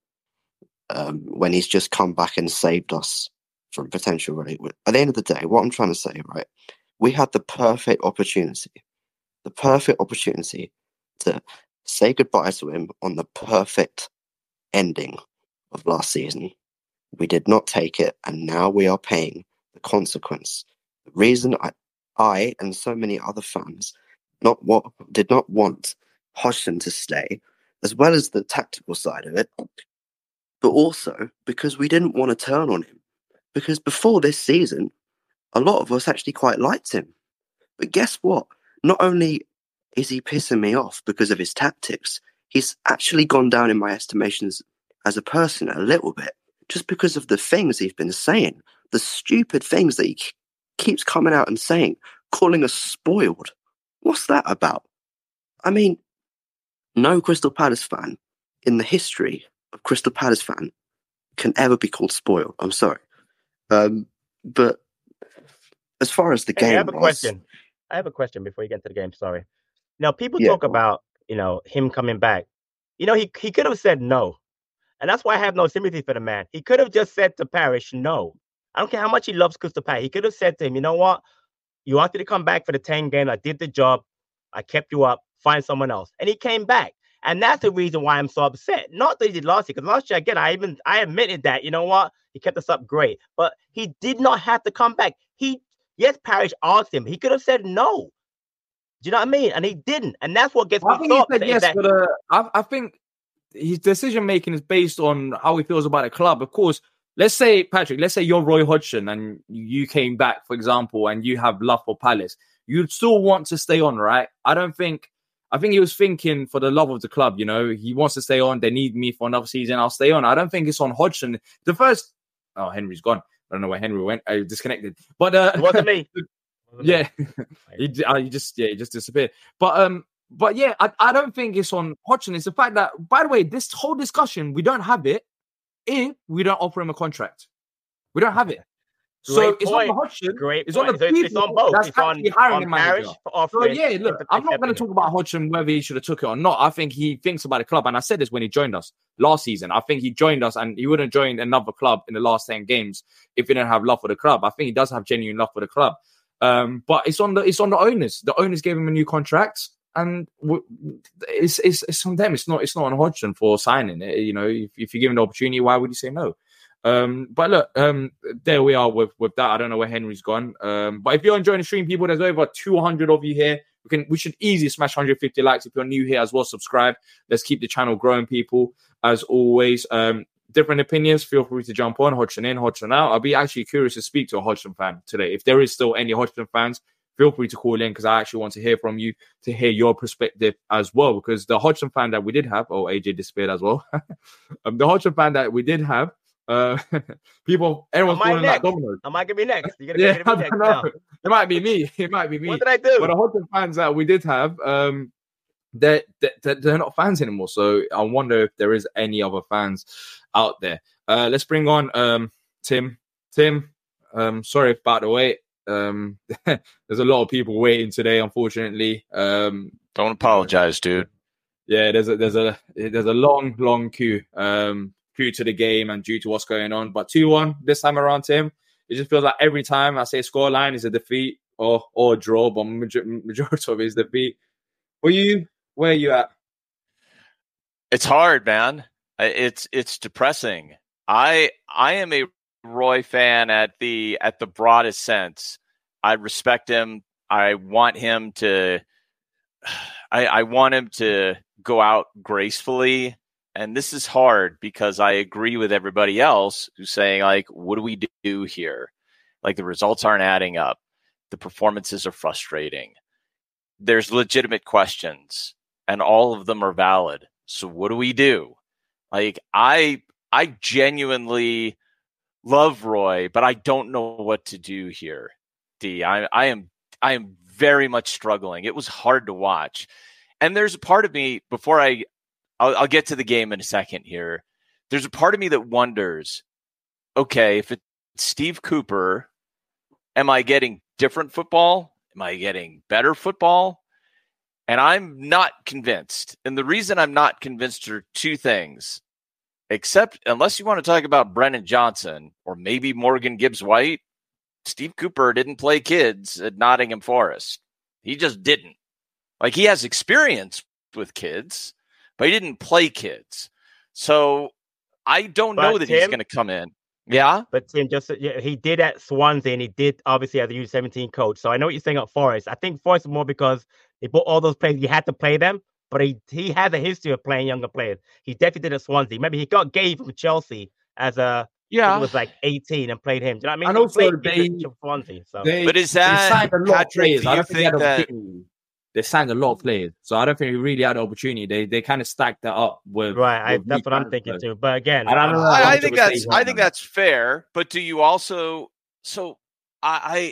um, when he's just come back and saved us from potential relegation. At the end of the day, what I'm trying to say, right, we had the perfect opportunity, the perfect opportunity to say goodbye to him on the perfect ending of last season. We did not take it, and now we are paying the consequence. The reason I, I and so many other fans not what did not want Hodgson to stay, as well as the tactical side of it, but also because we didn't want to turn on him. Because before this season, a lot of us actually quite liked him. But guess what? Not only is he pissing me off because of his tactics, he's actually gone down in my estimations as a person a little bit, just because of the things he's been saying, the stupid things that he k- keeps coming out and saying, calling us spoiled. What's that about? I mean, no Crystal Palace fan in the history of Crystal Palace fan can ever be called spoiled. I'm sorry. Um, but as far as the Hey, game I have a was, question. I have a question before you get into the game. Sorry. Now, people Yeah, talk go on. about, you know, him coming back. You know, he he could have said no. And that's why I have no sympathy for the man. He could have just said to Parrish, no. I don't care how much he loves Crystal Palace. He could have said to him, you know what? You wanted to come back for the ten games. I did the job. I kept you up. Find someone else. And he came back. And that's the reason why I'm so upset. Not that he did last year, because last year, again, I even I admitted that, you know what? He kept us up great. But he did not have to come back. He, yes, Parrish asked him. He could have said no. Do you know what I mean? And he didn't. And that's what gets me I think he so said upset. yes, that- but uh, I, I think his decision making is based on how he feels about the club. Of course, let's say, Patrick, let's say you're Roy Hodgson and you came back, for example, and you have love for Palace. You'd still want to stay on, right? I don't think, I think he was thinking for the love of the club, you know, he wants to stay on. They need me for another season. I'll stay on. I don't think it's on Hodgson. The first, oh, Henry's gone. I don't know where Henry went. I disconnected. But uh, It wasn't me. yeah, he, j- uh, he just yeah he just disappeared. But um, but yeah, I, I don't think it's on Hodgson. It's the fact that, by the way, this whole discussion we don't have it if we don't offer him a contract. We don't have it. So Great it's not point. on Hodgson. Great It's point. on the So it's, people it's on both. that's It's on, actually hiring on the manager. Parrish for So offering. yeah, look, and I'm not going accepting to it. talk about Hodgson whether he should have took it or not. I think he thinks about the club, and I said this when he joined us last season. I think he joined us, and he wouldn't have joined another club in the last ten games if he didn't have love for the club. I think he does have genuine love for the club. Um, but it's on the it's on the owners. The owners gave him a new contract, and w- it's it's it's on them. It's not it's not on Hodgson for signing it. You know, if, if you're given the opportunity, why would you say no? Um, but look, um, there we are with with that. I don't know where Henry's gone. Um, but if you're enjoying the stream, people, there's over two hundred of you here. We can we should easily smash one hundred fifty likes. If you're new here as well, subscribe. Let's keep the channel growing, people. As always, um, different opinions. Feel free to jump on. Hodgson in, Hodgson out. I'll be actually curious to speak to a Hodgson fan today. If there is still any Hodgson fans, feel free to call in because I actually want to hear from you, to hear your perspective as well. Because the Hodgson fan that we did have, oh, A J disappeared as well. um, the Hodgson fan that we did have, uh, people, everyone's calling that dominoes. Am I gonna be next? You're gonna Yeah, get me I next don't know. now. It might be me. It might be me. What did I do? But the Hodgson fans that we did have, um, they're, they're, they're not fans anymore. So I wonder if there is any other fans out there. Uh, let's bring on um, Tim. Tim, um, sorry about the wait. Um, there's a lot of people waiting today, unfortunately. Um, Don't apologize, dude. Yeah, there's a there's a there's a long, long queue. Um, due to the game and due to what's going on. But two one this time around, Tim. It just feels like every time I say scoreline is a defeat or or a draw, but major- majority of it is defeat. For you, where are you at? It's hard, man. It's it's depressing. I I am a Roy fan at the at the broadest sense. I respect him. I want him to I, I want him to go out gracefully. And this is hard because I agree with everybody else who's saying, like, what do we do here? Like, the results aren't adding up. The performances are frustrating. There's legitimate questions, and all of them are valid. So what do we do? Like, I I genuinely love Roy, but I don't know what to do here. D, I, I am I am very much struggling. It was hard to watch. And there's a part of me, before I I'll, I'll get to the game in a second here. There's a part of me that wonders, okay, if it's Steve Cooper, am I getting different football? Am I getting better football? And I'm not convinced. And the reason I'm not convinced are two things. Except, unless you want to talk about Brennan Johnson or maybe Morgan Gibbs-White, Steve Cooper didn't play kids at Nottingham Forest. He just didn't. Like, he has experience with kids, but he didn't play kids. So I don't But know that he's Tim- going to come in. Yeah? But Tim, just yeah, he did at Swansea, and he did obviously as a U seventeen coach. So I know what you're saying at Forest. I think Forest is more because they put all those players. You had to play them, but he he has a history of playing younger players. He definitely did at Swansea. Maybe he got Gay from Chelsea as a Yeah. he was like eighteen and played him. Do you know what I mean? And He also played they- people at Swansea. So They, But is they that- signed a lot of Patrick, players. do I you don't think they had think that- opportunity. They signed a lot of players, so I don't think we really had the opportunity. They they kind of stacked that up with right, I, with that's new what I'm transfers. thinking too. But again, I don't know. I'm- I, I I'm think sure that's they I won think them. that's fair. But do you also so I,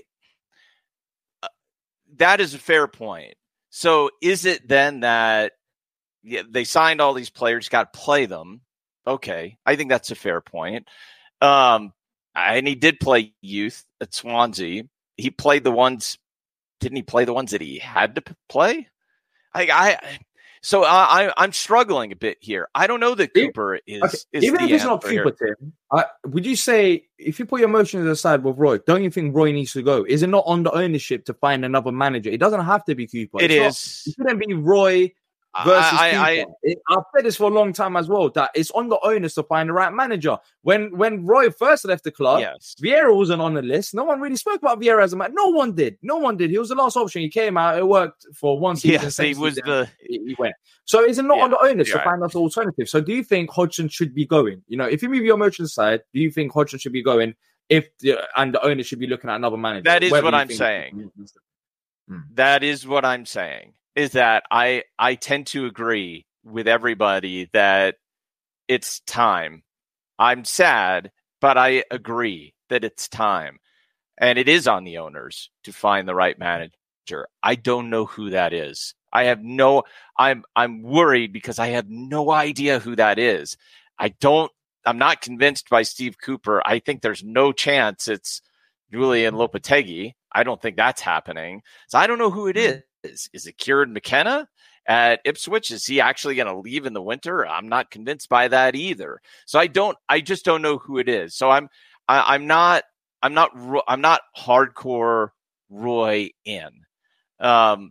I uh, that is a fair point. So is it then that yeah, they signed all these players, got to play them? Okay, I think that's a fair point. Um, and he did play youth at Swansea. He played the ones. Didn't he play the ones that he had to p- play? I, I so I, I I'm struggling a bit here. I don't know that If- Cooper is, Okay, is even the if it's not answer here. Cooper, Tim, I, would you say if you put your emotions aside with Roy, don't you think Roy needs to go? Is it not on the ownership to find another manager? It doesn't have to be Cooper. It It's not- is. it shouldn't be Roy versus I- Cooper. I- It- I've said this for a long time as well. That it's on the owners to find the right manager. When when Roy first left the club, Yes. Vieira wasn't on the list. No one really spoke about Vieira as a man. No one did. No one did. He was the last option. He came out. It worked for one season. Yes, second he was season, the- He he went. So is it not Yeah, on the owners you're to find us an alternative? So do you think Hodgson should be going? You know, if you move your emotions aside, do you think Hodgson should be going? If the, and the owner should be looking at another manager? That is Whether what you I'm think- saying. Hmm. That is what I'm saying. Is that I I tend to agree with everybody that it's time. I'm sad, but I agree that it's time. And it is on the owners to find the right manager. I don't know who that is. I have no I'm I'm worried because I have no idea who that is. I don't I'm not convinced by Steve Cooper. I think there's no chance it's Julian Lopetegui. I don't think that's happening. So I don't know who it is. Is it Kieran McKenna at Ipswich? Is he actually going to leave in the winter? I'm not convinced by that either. So I don't, I just don't know who it is. So I'm, I, I'm not, I'm not, I'm not hardcore Roy in. Um,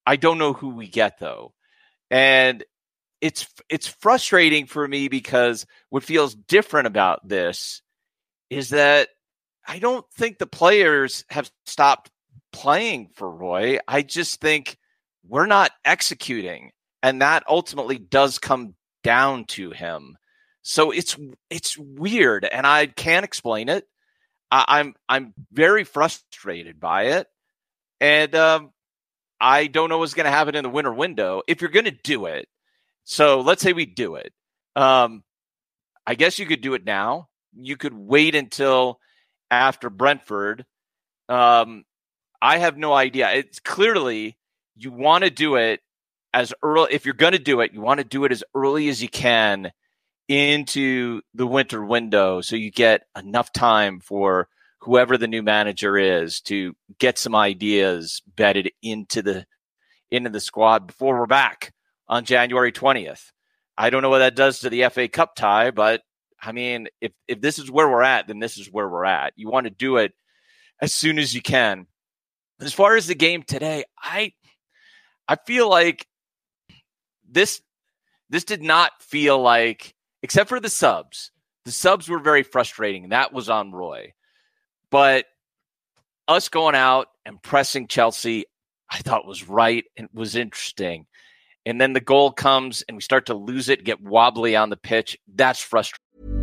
I don't know who we get though. And it's it's frustrating for me because what feels different about this is that I don't think the players have stopped playing for Roy. I just think we're not executing, and that ultimately does come down to him. So it's it's weird, and I can't explain it. I, I'm I'm very frustrated by it, and um, I don't know what's going to happen in the winter window if you're going to do it. So let's say we do it. Um, I guess you could do it now. You could wait until after Brentford. Um, I have no idea. It's clearly you want to do it as early. If you're going to do it, you want to do it as early as you can into the winter window, so you get enough time for whoever the new manager is to get some ideas bedded into the into the squad before we're back on January twentieth. I don't know what that does to the F A Cup tie, but I mean, if, if this is where we're at, then this is where we're at. You want to do it as soon as you can. As far as the game today, I I feel like this this did not feel like, except for the subs, the subs were very frustrating. That was on Roy. But us going out and pressing Chelsea, I thought was right and was interesting. And then the goal comes and we start to lose it, get wobbly on the pitch. That's frustrating.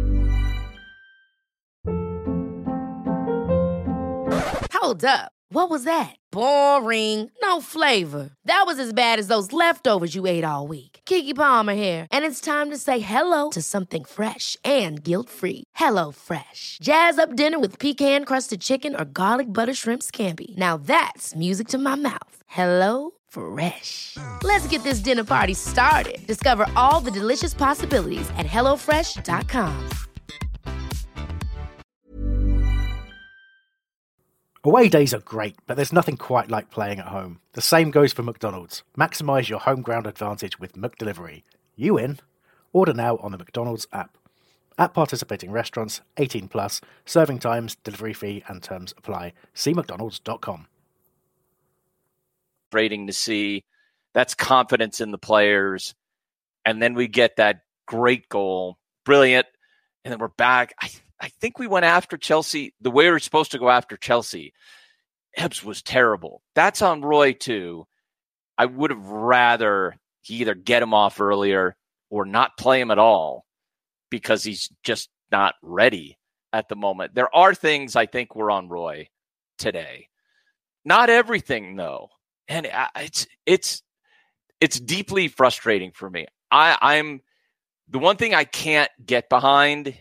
Hold up. What was that? Boring. No flavor. That was as bad as those leftovers you ate all week. Keke Palmer here. And it's time to say hello to something fresh and guilt-free. Hello Fresh. Jazz up dinner with pecan-crusted chicken or garlic butter shrimp scampi. Now that's music to my mouth. Hello Fresh. Let's get this dinner party started. Discover all the delicious possibilities at hello fresh dot com. Away days are great, but there's nothing quite like playing at home. The same goes for McDonald's. Maximise your home ground advantage with McDelivery. You in? Order now on the McDonald's app. At participating restaurants, eighteen plus, serving times, delivery fee and terms apply. See mcdonalds dot com. Rating to see. That's confidence in the players. And then we get that great goal. Brilliant. And then we're back. I I think we went after Chelsea the way we were supposed to go after Chelsea. Ebbs was terrible. That's on Roy too. I would have rather he either get him off earlier or not play him at all because he's just not ready at the moment. There are things I think were on Roy today. Not everything though. And it's it's it's deeply frustrating for me. I, I'm the one thing I can't get behind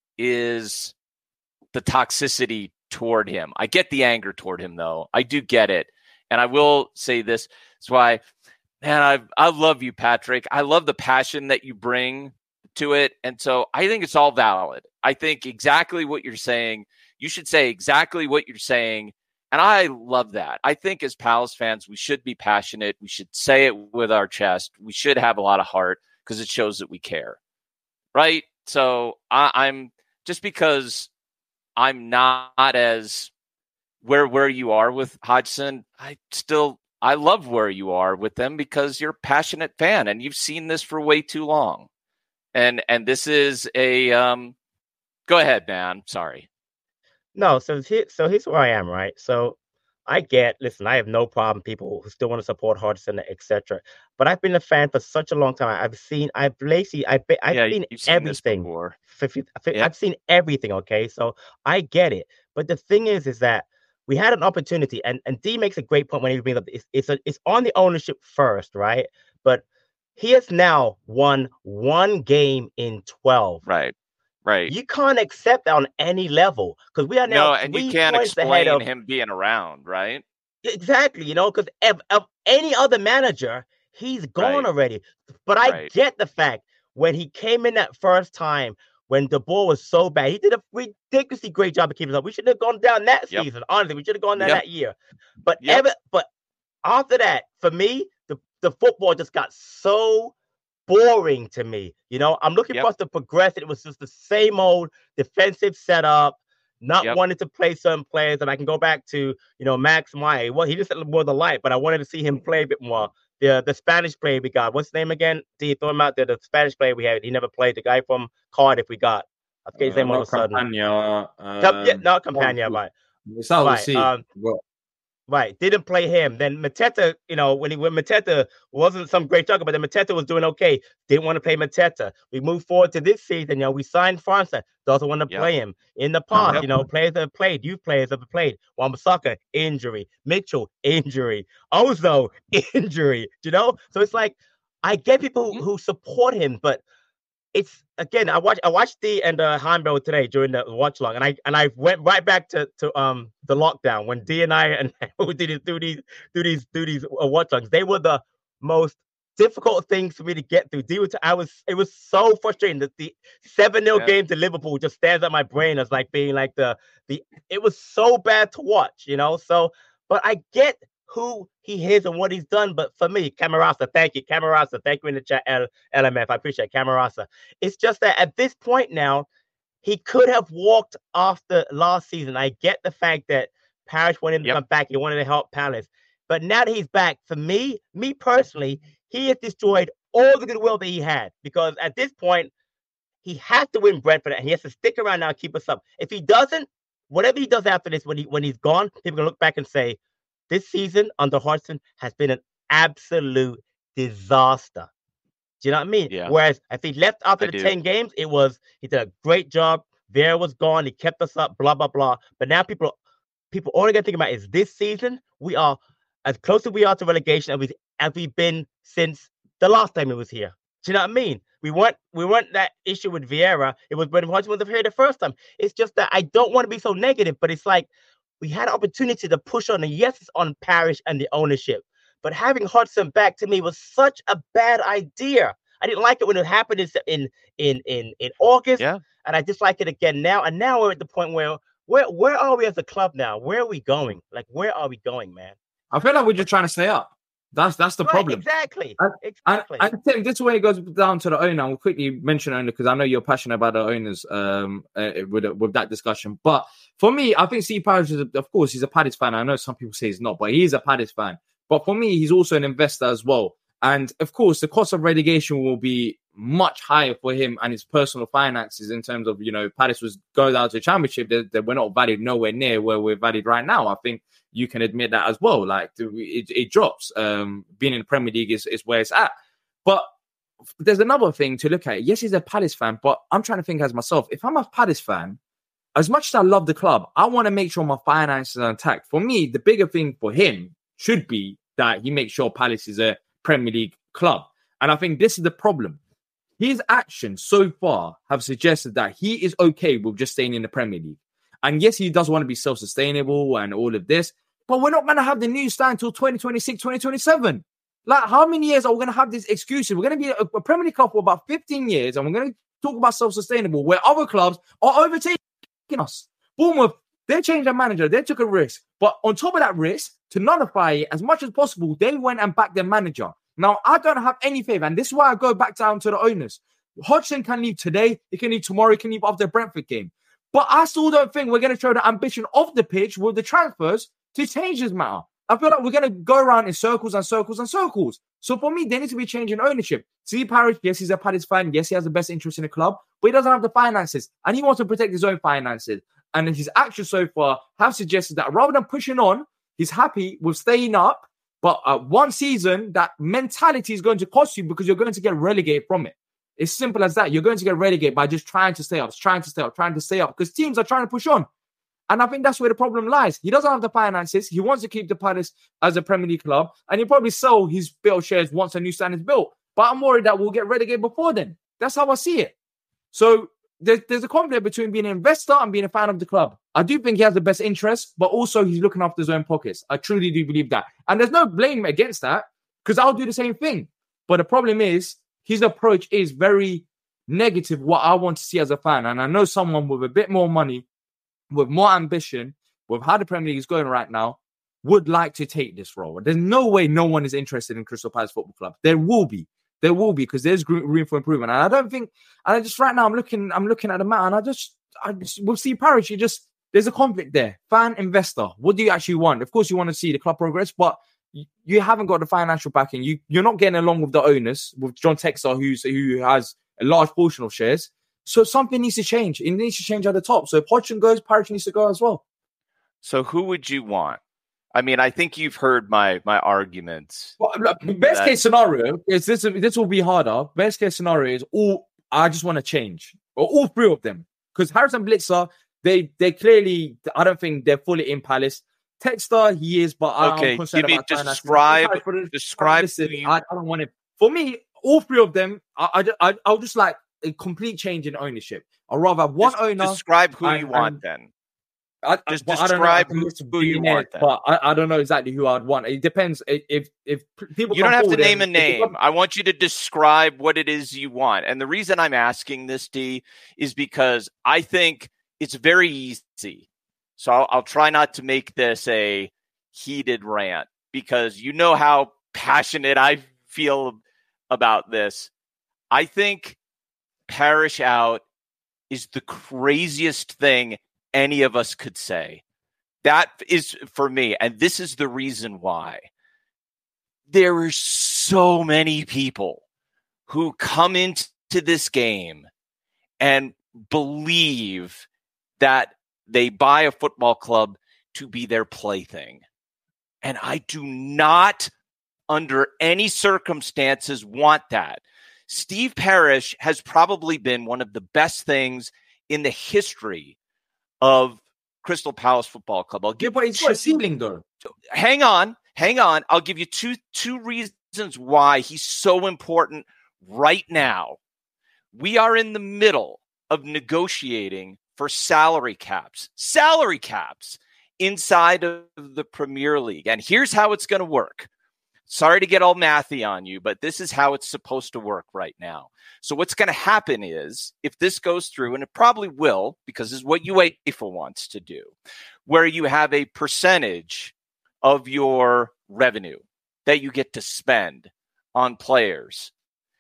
is the toxicity toward him. I get the anger toward him, though. I do get it. And I will say this. That's why, man, I I love you, Patrick. I love the passion that you bring to it. And so I think it's all valid. I think exactly what you're saying. You should say exactly what you're saying. And I love that. I think as Palace fans, we should be passionate. We should say it with our chest. We should have a lot of heart because it shows that we care. Right? So I, I'm... Just because I'm not as where where you are with Hodgson, I still I love where you are with them because you're a passionate fan and you've seen this for way too long. And and this is a um go ahead, man. Sorry. No, so here, so here's where I am, right? So I get, listen, I have no problem people who still want to support Hodgson, et cetera. But I've been a fan for such a long time. I've seen, I've Lacey, I've been, I've yeah, seen, seen everything. fifty, fifty, yeah. I've seen everything. Okay, so I get it. But the thing is, is that we had an opportunity, and and D makes a great point when he brings up it's it's, a, it's on the ownership first, right? But he has now won one game in twelve. Right. Right. You can't accept that on any level because we are now no, and you can't explain of, him being around, right? Exactly, you know, because of, of any other manager, he's gone right. already. But I right. get the fact when he came in that first time, when the ball was so bad, he did a ridiculously great job of keeping it up. We should have gone down that yep. season. Honestly, we should have gone down yep. that year. But yep. ever, but after that, for me, the, the football just got so boring to me. You know, I'm looking yep. for us to progress. It was just the same old defensive setup. not Yep. wanting to play certain players. And I can go back to, you know, Max Meyer. Well, he just more the light, but I wanted to see him play a bit more. The the Spanish player we got. What's his name again? Do you throw him out there? The Spanish player we had. He never played. The guy from Cardiff we got. I forget his Uh, name all of not a sudden. Campagna. Com- yeah, Um, not Campagna, right. it's out to Right. see. Um, But Right, didn't play him. Then Mateta, you know, when he when Mateta wasn't some great talker, but then Mateta was doing okay. Didn't want to play Mateta. We moved forward to this season. You know, we signed França. Doesn't want to Yep. play him. In the past, Yep. you know, players have played. Youth players have played. Wambasaka, injury. Mitchell, injury. Ozo, injury. You know, so it's like I get people who support him, but it's again. I watched I watched D and uh, Heimberg today during the watch long, and I and I went right back to to um the lockdown when D and I and we did it through these through these through these uh, watch longs. They were the most difficult things for me to get through. D was I was it was so frustrating that the seven nil Yeah. game to Liverpool just stands at my brain as like being like the the it was so bad to watch, you know. So, but I get who he is and what he's done. But for me, Camarasa, thank you. Camarasa, thank you in the chat, L- LMF. I appreciate Camarasa. It's just that at this point now, he could have walked after last season. I get the fact that Parrish wanted him to Yep. come back. He wanted to help Palace. But now that he's back, for me, me personally, he has destroyed all the goodwill that he had. Because at this point, he has to win Brentford and he has to stick around now and keep us up. If he doesn't, whatever he does after this, when he when he's gone, people can look back and say, this season under Hodgson has been an absolute disaster. Do you know what I mean? Yeah. Whereas if he left after I the do. ten games, it was he did a great job. Vera was gone. He kept us up, blah, blah, blah. But now people people all they're gonna think about is this season, we are as close as we are to relegation as, we, as we've been since the last time he was here. Do you know what I mean? We weren't we weren't that issue with Vieira. It was when Hodgson was here the first time. It's just that I don't want to be so negative, but it's like we had an opportunity to push on, and yes, it's on Parrish and the ownership. But having Hodgson back to me was such a bad idea. I didn't like it when it happened in in in in, in August, Yeah. and I just like it again now. And now we're at the point where where where are we as a club now? Where are we going? Like where are we going, man? I feel like we're just trying to stay up. That's that's the Right, problem. exactly, And, exactly. and Tim, this way it goes down to the owner. We'll quickly mention owner because I know you're passionate about the owners um, uh, with with that discussion. But for me, I think Steve Parish is, a, of course, he's a Palace fan. I know some people say he's not, but he is a Palace fan. But for me, he's also an investor as well. And of course, the cost of relegation will be much higher for him and his personal finances in terms of, you know, Palace was going down to the championship. They, they were not valued nowhere near where we're valued right now. I think you can admit that as well. Like it, it drops. Um, being in the Premier League is, is where it's at. But there's another thing to look at. Yes, he's a Palace fan, but I'm trying to think as myself. If I'm a Palace fan, as much as I love the club, I want to make sure my finances are intact. For me, the bigger thing for him should be that he makes sure Palace is a Premier League club. And I think this is the problem. His actions so far have suggested that he is okay with just staying in the Premier League. And yes, he does want to be self-sustainable and all of this, but we're not going to have the new stand until twenty twenty-six, twenty twenty-seven. Like, how many years are we going to have these excuses? We're going to be a, a Premier League club for about fifteen years, and we're going to talk about self-sustainable, where other clubs are overtaking us. Bournemouth, they changed their manager. They took a risk. But on top of that risk, to nullify it as much as possible, they went and backed their manager. Now, I don't have any faith, and this is why I go back down to the owners. Hodgson can leave today. He can leave tomorrow. He can leave after the Brentford game. But I still don't think we're going to show the ambition of the pitch with the transfers to change this matter. I feel like we're going to go around in circles and circles and circles. So for me, there needs to be a change in ownership. Steve Parish, yes, he's a Palace fan. Yes, he has the best interest in the club, but he doesn't have the finances, and he wants to protect his own finances. And his actions so far have suggested that rather than pushing on, he's happy with staying up. But uh, one season, that mentality is going to cost you because you're going to get relegated from it. It's simple as that. You're going to get relegated by just trying to stay up, trying to stay up, trying to stay up because teams are trying to push on. And I think that's where the problem lies. He doesn't have the finances. He wants to keep the Palace as a Premier League club. And he'll probably sell his bill shares once a new stand is built. But I'm worried that we'll get relegated before then. That's how I see it. So there's, there's a conflict between being an investor and being a fan of the club. I do think he has the best interest, but also he's looking after his own pockets. I truly do believe that. And there's no blame against that because I'll do the same thing. But the problem is his approach is very negative, what I want to see as a fan. And I know someone with a bit more money, with more ambition, with how the Premier League is going right now, would like to take this role. There's no way no one is interested in Crystal Palace Football Club. There will be. There will be because there's room for improvement. And I don't think, and I just right now I'm looking, I'm looking at the matter and I just, I just we'll see Parish. He just, there's a conflict there. Fan, investor. What do you actually want? Of course, you want to see the club progress, but you, you haven't got the financial backing. You you're not getting along with the owners, with John Textor, who's who has a large portion of shares. So something needs to change. It needs to change at the top. So if Hodgson goes, Parish needs to go as well. So who would you want? I mean, I think you've heard my my arguments. Well, look, best that... case scenario is this. This will be harder. Best case scenario is all. I just want to change, or all three of them, because Harris and Blitzer, they they clearly. I don't think they're fully in Palace. Textor, he is, but okay, I'm concerned give me about describe the, describe. Listen, I, I don't want it. For me, all three of them, I I, I I'll just like a complete change in ownership. I'd rather have one just owner. Describe who and, you want and, then. I, Just I, describe I don't know, who, who you want, then. But I, I don't know exactly who I'd want. It depends if if, if people. You don't have to name them, a name. I want you to describe what it is you want. And the reason I'm asking this, D, is because I think it's very easy. So I'll, I'll try not to make this a heated rant because you know how passionate I feel about this. I think Parish out is the craziest thing any of us could say. That is for me. And this is the reason why. There are so many people who come into this game and believe that they buy a football club to be their plaything. And I do not, under any circumstances, want that. Steve Parish has probably been one of the best things in the history of Crystal Palace Football Club. I'll give yeah, but it's got a ceiling though. Hang on, hang on. I'll give you two two reasons why he's so important right now. We are in the middle of negotiating for salary caps, salary caps inside of the Premier League. And here's how it's going to work. Sorry to get all mathy on you, but this is how it's supposed to work right now. So what's going to happen is, if this goes through, and it probably will, because this is what UEFA wants to do, where you have a percentage of your revenue that you get to spend on players.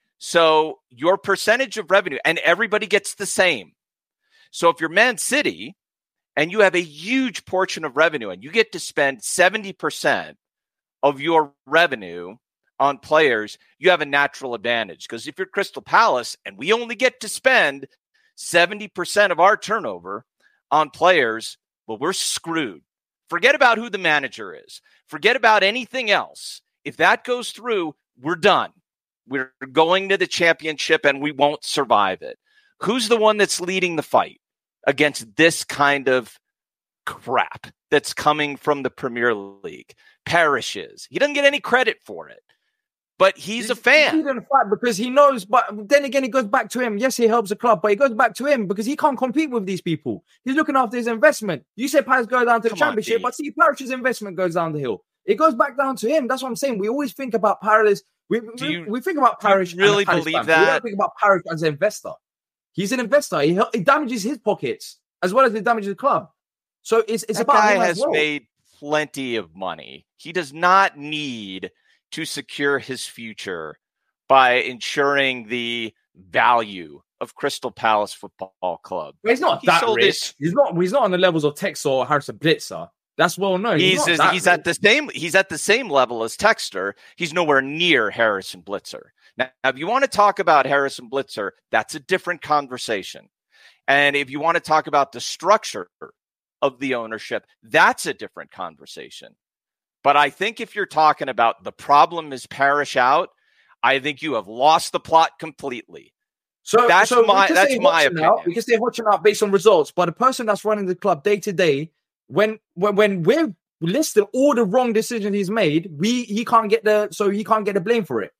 So your percentage of revenue, and everybody gets the same. So if you're Man City and you have a huge portion of revenue and you get to spend seventy percent of your revenue on players, you have a natural advantage. Because if you're Crystal Palace and we only get to spend seventy percent of our turnover on players, well, we're screwed. Forget about who the manager is. Forget about anything else. If that goes through, we're done. We're going to the championship and we won't survive it. Who's the one that's leading the fight against this kind of crap that's coming from the Premier League? Parish is. He doesn't get any credit for it, but he's, he's a fan. He's in a fight because he knows, but then again, it goes back to him. Yes, he helps the club, but it goes back to him because he can't compete with these people. He's looking after his investment. You said Parish go down to the Come championship, on, but see, Parish's investment goes down the hill. It goes back down to him. That's what I'm saying. We always think about Parish. We, we, you, we think about Parish. Really believe fan. that? We don't think about Parish as an investor. He's an investor. He, he damages his pockets as well as he damages the club. So it's it's that about guy him has as well. made plenty of money. He does not need to secure his future by ensuring the value of Crystal Palace Football Club. But he's not he that rich. His... He's not. He's not on the levels of Textor or Harrison Blitzer. That's well known. He's He's, he's at the same. He's at the same level as Textor. He's nowhere near Harrison Blitzer. Now, if you want to talk about Harrison Blitzer, that's a different conversation. And if you want to talk about the structure of the ownership, that's a different conversation. But I think if you're talking about the problem is Parish out, I think you have lost the plot completely. So that's so my that's my opinion. Out, we can say Hodgson out based on results, but the person that's running the club day to day, when when when we're listing all the wrong decisions he's made, we he can't get the so he can't get the blame for it.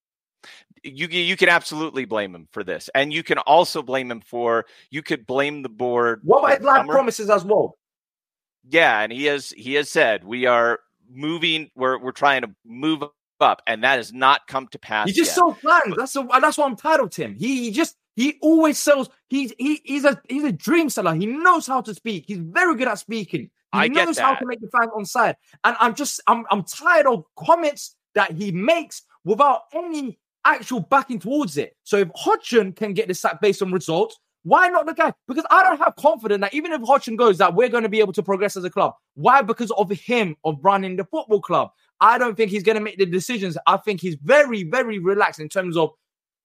You you can absolutely blame him for this, and you can also blame him for you could blame the board. What about live promises as well? Yeah, and he has he has said we are moving. We're we're trying to move up, and that has not come to pass. He just yet. sells plans. That's a, that's what I'm tired of him. He, he just he always sells. He's he, he's a he's a dream seller. He knows how to speak. He's very good at speaking. He I knows get that. how to make the fans on side. And I'm just I'm I'm tired of comments that he makes without any actual backing towards it. So if Hodgson can get the sack based on results, Why not the guy? Because I don't have confidence that even if Hodgson goes, that we're going to be able to progress as a club. Why? Because of him, of running the football club. I don't think he's going to make the decisions. I think he's very, very relaxed in terms of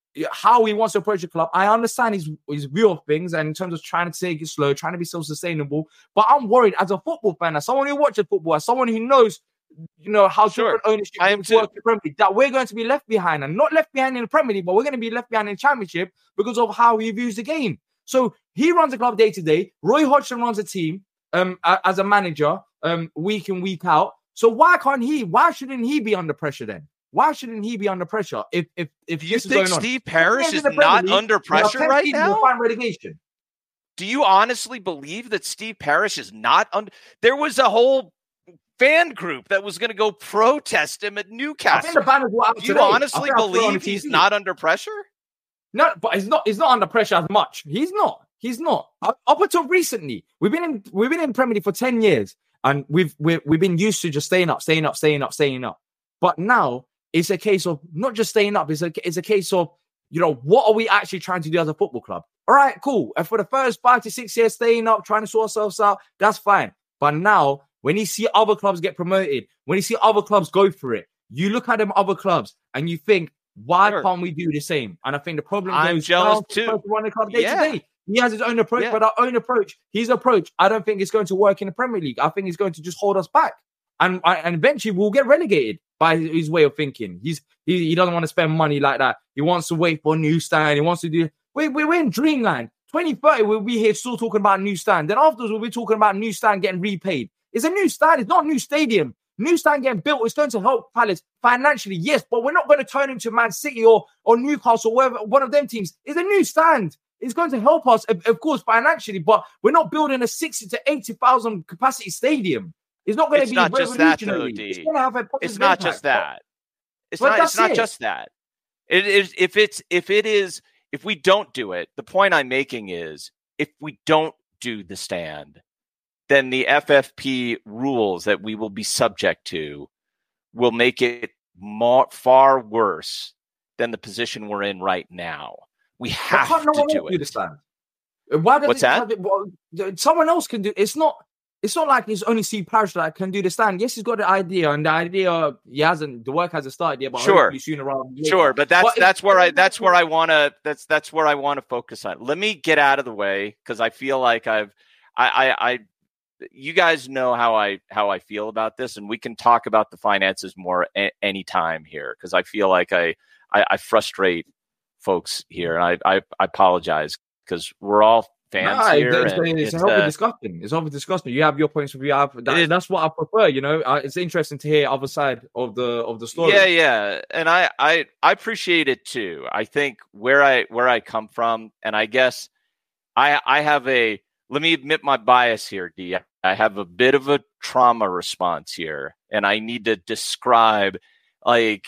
how he wants to approach the club. I understand his, his view of things and in terms of trying to take it slow, trying to be self-sustainable. But I'm worried as a football fan, as someone who watches football, as someone who knows, you know, how Sure. different ownership I am works too. in the Premier League, that we're going to be left behind, and not left behind in the Premier League, but we're going to be left behind in the Championship because of how he views the game. So he runs the club day to day. Roy Hodgson runs a team um, a- as a manager um, week in, week out. So why can't he? Why shouldn't he be under pressure then? Why shouldn't he be under pressure if if if Do you this is think going on? Steve Ten Parrish years is in the Premier not League, under we have pressure ten right seasons to now? find relegation. Do you honestly believe that Steve Parrish is not under? There was a whole fan group that was going to go protest him at I think Newcastle. the banners were out Do you today. I honestly think I saw it on the believe T V. he's not under pressure? No, but he's not. He's not under pressure as much. He's not. He's not. Up, up until recently, we've been in. We've been in Premier League for ten years, and we've we've we've been used to just staying up, staying up, staying up, staying up. But now it's a case of not just staying up. It's a it's a case of, you know, what are we actually trying to do as a football club? All right, cool. And for the first five to six years, staying up, trying to sort ourselves out, that's fine. But now, when you see other clubs get promoted, when you see other clubs go for it, you look at them other clubs and you think, why Sure. can't we do the same? And I think the problem I'm goes jealous down to the too. person running the club day Yeah. to day. He has his own approach, Yeah. but our own approach, his approach, I don't think it's going to work in the Premier League. I think it's going to just hold us back. And, and eventually we'll get relegated by his way of thinking. He's he, he doesn't want to spend money like that. He wants to wait for a new stand. He wants to do. We, we, we're in dreamland. twenty thirty, we'll be here still talking about new stand. Then afterwards, we'll be talking about new stand getting repaid. It's a new stand. It's not a new stadium. New stand getting built is going to help Palace financially, yes, but we're not going to turn into Man City or, or Newcastle, whatever, one of them teams. It's a new stand. It's going to help us, of, of course, financially, but we're not building a sixty to eighty thousand capacity stadium. It's not going to It's be not just that, though, revolutionary. D. It's going to have a positive It's not impact. just that. It's But not. that's It's not it. just that. It is. If it's. If it is. If we don't do it, the point I'm making is, if we don't do the stand, then the F F P rules that we will be subject to will make it more, far worse than the position we're in right now. We Why have can't no to one do else do it. the stand? Why does What's it that? have it- well, someone else can do. It's not. It's not like it's only Steve Parish that can do the stand. Yes, he's got the idea, and the idea he hasn't. The work hasn't started yet, but Sure. hopefully sooner rather than later. Sure, but that's But if- that's where I that's where I want to that's that's where I want to focus on. Let me get out of the way because I feel like I've I, I I you guys know how I how I feel about this, and we can talk about the finances more a- anytime here because I feel like I, I I frustrate folks here, and I I, I apologize because we're all fans Nah, here. it's, and it's, it's, healthy uh, discussion. It's healthy discussion. You have your points of view. I have, that, It- that's what I prefer. You know, uh, it's interesting to hear other side of the of the story. Yeah, yeah, and I, I, I appreciate it too. I think where I where I come from, and I guess I, I have a. Let me admit my bias here, D. I have a bit of a trauma response here, and I need to describe, like,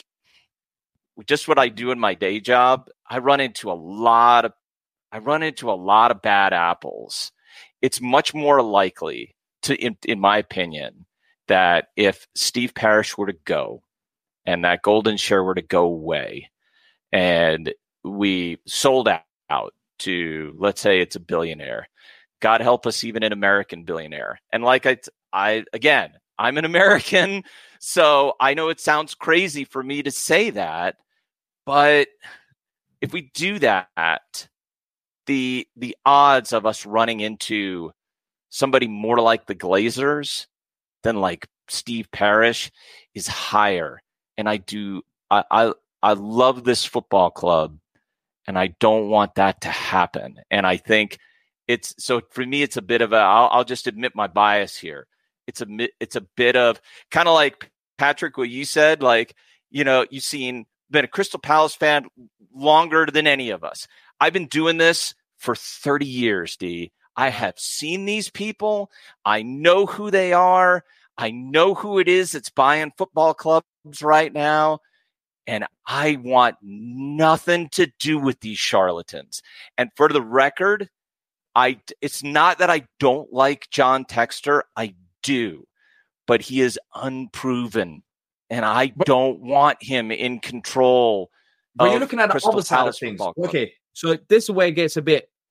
just what I do in my day job. I run into a lot of, I run into a lot of bad apples. It's much more likely to, in, in my opinion, that if Steve Parish were to go and that golden share were to go away and we sold out to, let's say it's a billionaire, God help us, even an American billionaire. And like I, I, again, I'm an American, so I know it sounds crazy for me to say that, but if we do that, the, the odds of us running into somebody more like the Glazers than like Steve Parish is higher. And I do, I, I, I love this football club and I don't want that to happen. And I think it's, so for me, it's a bit of a, I'll, I'll just admit my bias here. It's a, it's a bit of kind of like Patrick, what you said, like, you know, you've seen, been a Crystal Palace fan longer than any of us. I've been doing this for thirty years, D. I have seen these people. I know who they are. I know who it is that's buying football clubs right now. And I want nothing to do with these charlatans. And for the record, I, it's not that I don't like John Textor. I do. But he is unproven. And I don't want him in control. But of you're looking at the Crystal other side Palace of things. Football Club. Okay, so this is where it gets a bit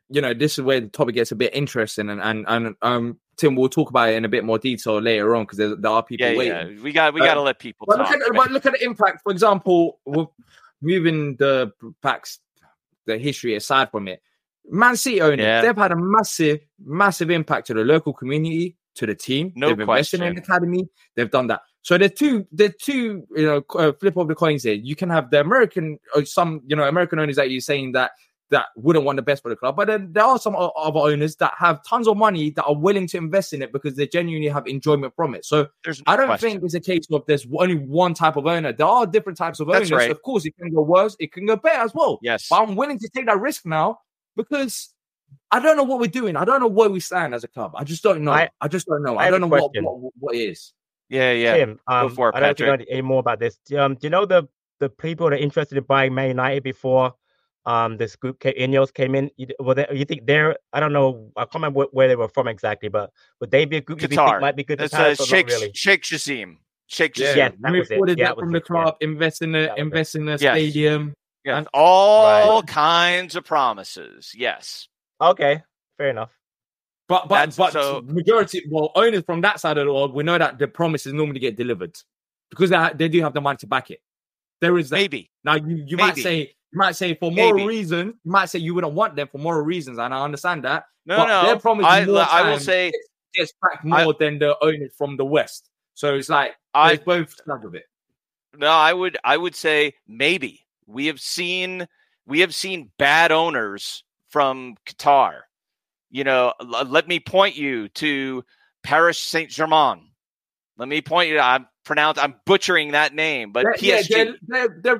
you know, this is where the topic gets a bit interesting, and and and um, Tim, we'll talk about it in a bit more detail later on because there, there are people yeah, waiting. Yeah. We got we Uh, got to let people but talk. look, at, but look at the impact. For example, we're moving the backs, the history aside from it. Man City owners, Yeah. they've had a massive, massive impact to the local community, to the team. No They've invested in question. the academy. They've done that. So the two, the two, you know, uh, flip of the coins here. You can have the American, or some, you know, American owners that you're saying that that wouldn't want the best for the club, but then there are some o- other owners that have tons of money that are willing to invest in it because they genuinely have enjoyment from it. So There's no I don't question. think it's a case of there's only one type of owner. There are different types of That's owners. right. Of course, it can go worse. It can go better as well. Yes. But I'm willing to take that risk now because I don't know what we're doing. I don't know where we stand as a club. I just don't know. I, I- just don't know. I I, have don't a know what, question. what what it is. Yeah, yeah. Tim, um, Go for it, I don't know if you Patrick. know any more about this. Um, do you know the the people that are interested in buying Man United before um this group came, Ineos came in? You, well, they, you think they're? I don't know. I can't remember wh- where they were from exactly, but would they be a group you think Qatar. might be good to It's uh, Paris or Sheikh not really? Sheikh Jassim. Sheikh Yeah, Jassim. Yes, that move was it. forward Yeah, that that was from the it. Yeah. club, invest in the That was it. invest in the Yes. stadium. Yeah. And- All Right. kinds of promises. Yes. Okay, fair enough. But but That's- but so- majority, well, owners from that side of the world, we know that the promises normally get delivered because they they do have the money to back it. There is that. Maybe. Now you, you might Maybe. say you might say for moral Maybe. reasons, you might say you wouldn't want them for moral reasons, and I understand that. No, but no. their promise I, more I will time say gets, gets back more than the owners from the West. So it's like I there's both sides of it. no, I would I would say maybe. We have seen we have seen bad owners from Qatar. You know, l- let me point you to Paris Saint-Germain. Let me point you. I'm pronounce. I'm butchering that name, but They're- P S G. Yeah, they're, they're, they're,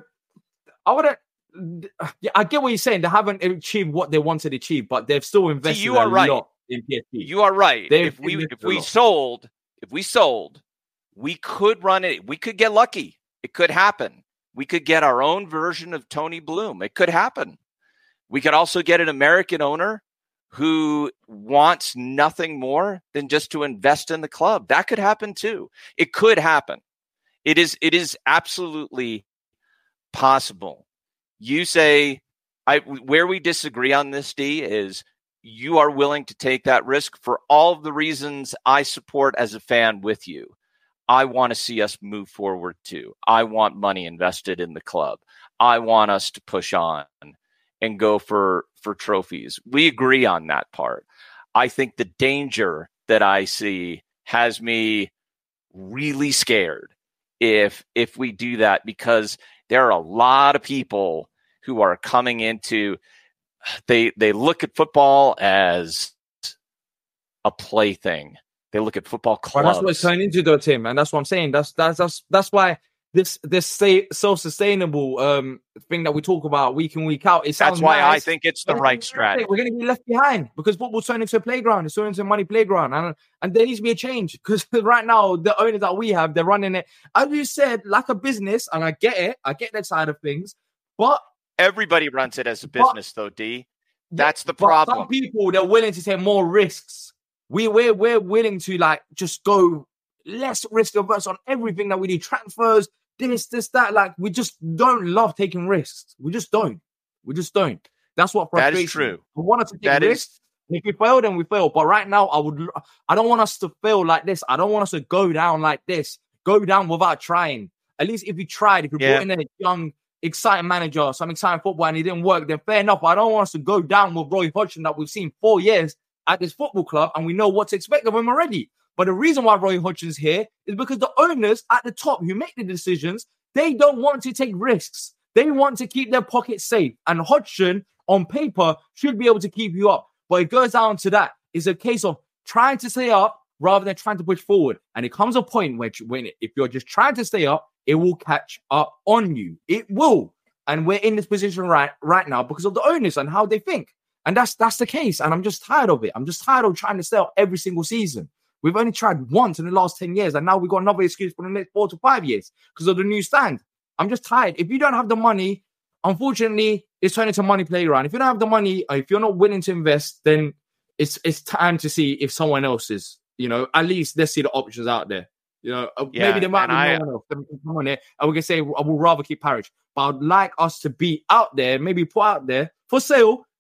I wouldn't. Yeah, I get what you're saying. They haven't achieved what they wanted to achieve, but they've still invested you are a right. lot in P S G. You are right. They've if we invested if a we lot. sold, if we sold, we could run it. We could get lucky. It could happen. We could get our own version of Tony Bloom. It could happen. We could also get an American owner who wants nothing more than just to invest in the club. That could happen too. It could happen. It is it is absolutely possible. You say I where we disagree on this, D, is you are willing to take that risk for all of the reasons I support as a fan with you. I want to see us move forward too. I want money invested in the club. I want us to push on and go for, for trophies. We agree on that part. I think the danger that I see has me really scared if if we do that, because there are a lot of people who are coming into they they look at football as a plaything. They look at football Well, clubs. that's what it's turned into, though, Tim, and that's what I'm saying. That's that's that's that's why this this say, self-sustainable um thing that we talk about week in week out. It sounds That's why I nice, think it's the but right we're strategy. We're going to be left behind because football's turned into a playground. It's turned into a money playground, and and there needs to be a change because right now the owners that we have, they're running it, as you said, like a business, and I get it. I get that side of things, but Everybody runs it as a business, though, D. That's the but problem. Some people, they're willing to take more risks. We we're we're willing to like just go less risk averse on everything that we do. Transfers, this, this, that. Like we just don't love taking risks. We just don't. We just don't. That's what That frustrates is true. me. We want us to take That is- risks. If we fail, then we fail. But right now, I would. I don't want us to fail like this. I don't want us to go down like this. Go down without trying. At least if you tried, if you Yeah. brought in a young, exciting manager, some exciting football, and it didn't work, then fair enough. I don't want us to go down with Roy Hodgson that we've seen four years at this football club, and we know what to expect of him already. But the reason why Roy Hodgson's here is because the owners at the top who make the decisions, they don't want to take risks. They want to keep their pockets safe. And Hodgson, on paper, should be able to keep you up. But it goes down to that. It's a case of trying to stay up rather than trying to push forward. And it comes a point where when if you're just trying to stay up, it will catch up on you. It will. And we're in this position right, right now because of the owners and how they think. And that's that's the case. And I'm just tired of it. I'm just tired of trying to stay up every single season. We've only tried once in the last ten years. And now we've got another excuse for the next four to five years because of the new stand. I'm just tired. If you don't have the money, unfortunately, it's turning into a money playground. If you don't have the money, or if you're not willing to invest, then it's it's time to see if someone else is. You know, at least let's see the options out there. You know, uh, Yeah, maybe there might and be I- no one else. There might be someone there, and we can say I would rather keep Parrish, but I'd like us to be out there, maybe put out there for sale.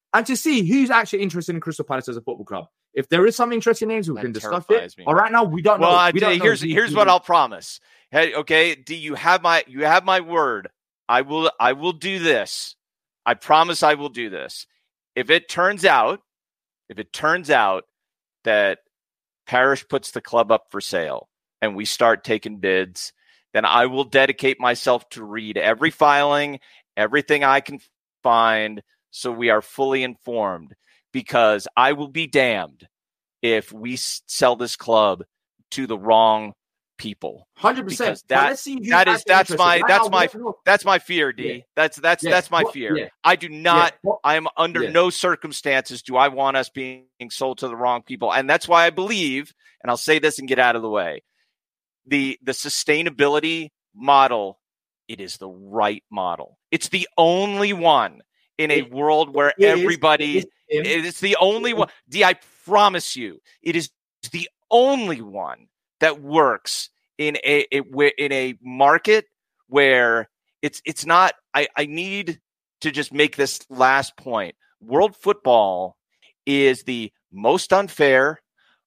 and to see who's actually interested in Crystal Palace as a football club. If there is some interesting names, we That can discuss terrifies it. me, Or man. right now, we don't Well, know. I We tell don't you, know. here's He- here's he- what I'll promise. Hey, okay, do you have my you have my word? I will I will do this. I promise I will do this. If it turns out, if it turns out that Parish puts the club up for sale and we start taking bids, then I will dedicate myself to read every filing, everything I can find, so we are fully informed, because I will be damned if we s- sell this club to the wrong people. one hundred percent. Because But that, let's see who's that is actually that's interested. my Right that's now, my we don't know. that's my fear, D. Yeah. That's that's Yeah. that's my What- fear. yeah. I do not Yeah. What- I am under Yeah. no circumstances do I want us being sold to the wrong people. And that's why I believe, and I'll say this and get out of the way, the the sustainability model, it is the right model. It's the only one in a It- world where it is. everybody It is, Tim. it's the only one. D, I promise you, it is the only one that works in a, a where- in a market where it's it's not. I, I need to just make this last point. World football is the most unfair,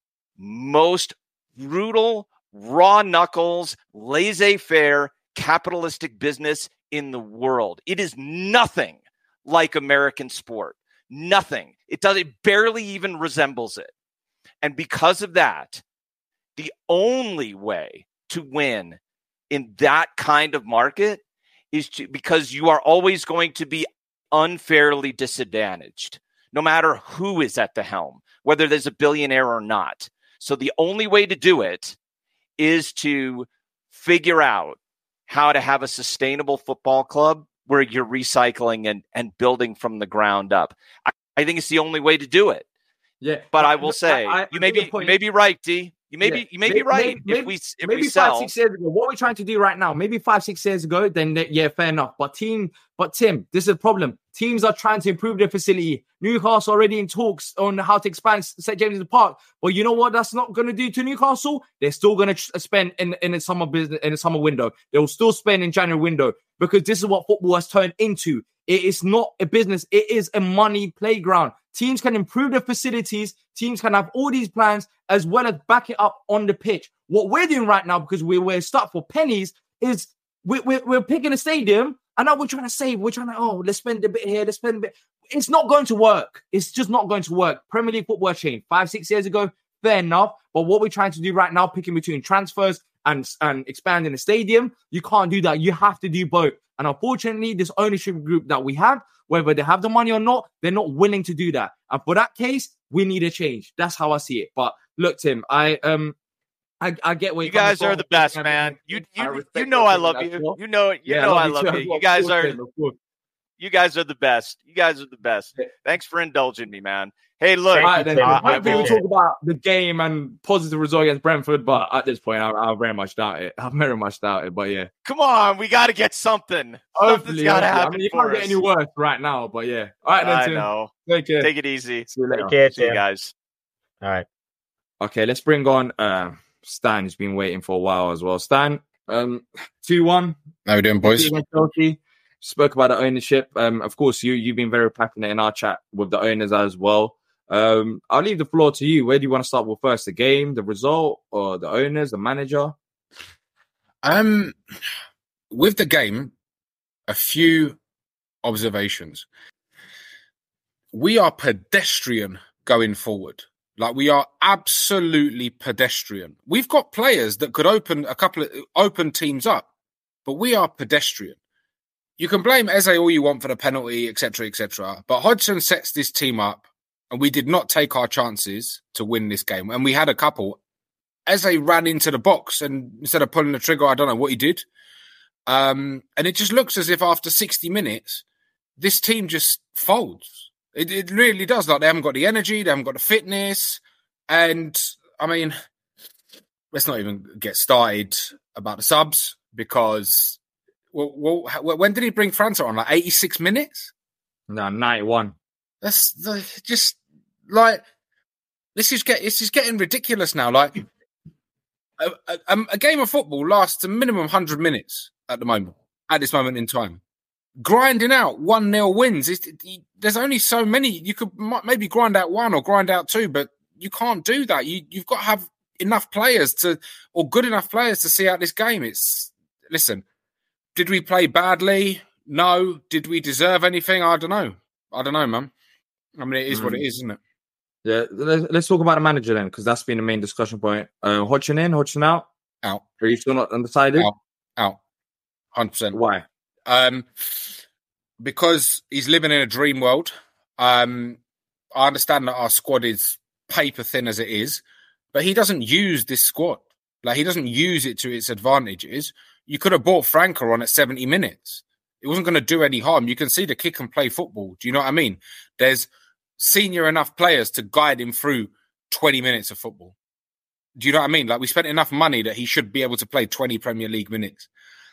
most brutal, raw knuckles, laissez-faire, capitalistic business in the world. It is nothing like American sport. Nothing. It does. It barely even resembles it. And because of that, the only way to win in that kind of market is to, because you are always going to be unfairly disadvantaged, no matter who is at the helm, whether there's a billionaire or not. So the only way to do it is to figure out how to have a sustainable football club where you're recycling and, and building from the ground up. I, I think it's the only way to do it. Yeah, But I- I will I- say, I- I you may get your be you point. may be right, D. You may Yeah. be you may Maybe- be right. maybe- if we if maybe we five, sell, six years ago, what we're trying to do right now, maybe five, six years ago, then they- yeah, fair enough. But team, but Tim, this is a problem. Teams are trying to improve their facility. Newcastle already in talks on how to expand Saint James's Park. But you know what? That's not going to do to Newcastle. They're still going to spend in in a summer business in a summer window. They will still spend in January window, because this is what football has turned into. It is not a business. It is a money playground. Teams can improve their facilities. Teams can have all these plans as well as back it up on the pitch. What we're doing right now, because we, we're stuck for pennies, is we, we're, we're picking a stadium, and now we're trying to save. We're trying to, oh, let's spend a bit here, let's spend a bit. It's not going to work. It's just not going to work. Premier League football changed five, six years ago. Fair enough. But what we're trying to do right now, picking between transfers and, and expanding the stadium, you can't do that. You have to do both. And unfortunately, this ownership group that we have, whether they have the money or not, they're not willing to do that. And for that case, we need a change. That's how I see it. But look, Tim, I um, I, I get where you you're coming guys are from. the best, man. You I you respect you know your I opinion love as you. well. You know you Yeah, know I you love too. you. Of You course, guys are Tim, of course. you guys are the best. You guys are the best. Thanks for indulging me, man. Hey, look, All right, then. I- I Hopefully will- we talk about the game and positive result against Brentford, but at this point, I, I very much doubt it. I very much doubt it, but yeah. come on, we got to get something. Something's Hopefully, got to hopefully. I happen mean, you for can't get us. any worse right now, but yeah. All right, then, I Tim. know. Take care. Take it easy. See you later. Take care, See you Tim. guys. All right. Okay, let's bring on uh, Stan, who's been waiting for a while as well. Stan, um, two one. How we doing, boys? Chelsea. Spoke about the ownership. Um, of course, you, you've been very passionate in our chat with the owners as well. Um, I'll leave the floor to you. Where do you want to start with first? The game, the result, or the owners, the manager? Um, with the game, a few observations. We are pedestrian going forward. Like, we are absolutely pedestrian. We've got players that could open a couple of open teams up, but we are pedestrian. You can blame Eze all you want for the penalty, et cetera, et cetera. But Hodgson sets this team up, and we did not take our chances to win this game. And we had a couple. Eze ran into the box, and instead of pulling the trigger, I don't know what he did. Um, and it just looks as if after sixty minutes, this team just folds. It, it really does. Like, they haven't got the energy, they haven't got the fitness. And, I mean, let's not even get started about the subs, because... Well, well, when did he bring França on? Like eighty-six minutes? No, ninety-one. That's the, just like this is get this is getting ridiculous now. Like a, a, a game of football lasts a minimum hundred minutes at the moment. At this moment in time, grinding out one nil wins. It's, it, there's only so many. You could maybe grind out one or grind out two, but you can't do that. You, you've got to have enough players to, or good enough players to see out this game. It's, listen, did we play badly? No. Did we deserve anything? I don't know. I don't know, man. I mean, it is mm. what it is, isn't it? Yeah, let's talk about the manager then, because that's been the main discussion point. Uh, Hodgson in, Hodgson out? Out. Are you still not undecided? Out. Out. one hundred percent. Why? Um, because he's living in a dream world. Um, I understand that our squad is paper thin as it is, but he doesn't use this squad. Like, he doesn't use it to its advantages. You could have brought Franco on at seventy minutes. It wasn't going to do any harm. You can see the kid can play football. Do you know what I mean? There's senior enough players to guide him through twenty minutes of football. Do you know what I mean? Like, we spent enough money that he should be able to play twenty Premier League minutes.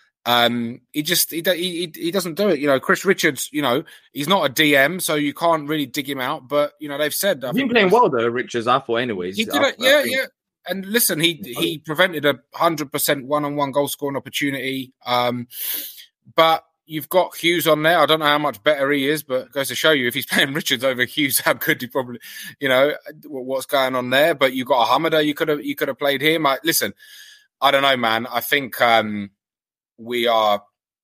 Um, he just, he, he, he doesn't do it. You know, Chris Richards, you know, he's not a D M, so you can't really dig him out. But, you know, they've said... He's been playing well, though, Richards, I thought, anyways. He did it, yeah, yeah. And listen, he he prevented a one hundred percent one-on-one goal scoring opportunity. Um, but you've got Hughes on there. I don't know how much better he is, but it goes to show you if he's playing Richards over Hughes, how good he probably, you know, what's going on there. But you've got a Hamada, you could have you could have played him. I, listen, I don't know, man. I think um, we are.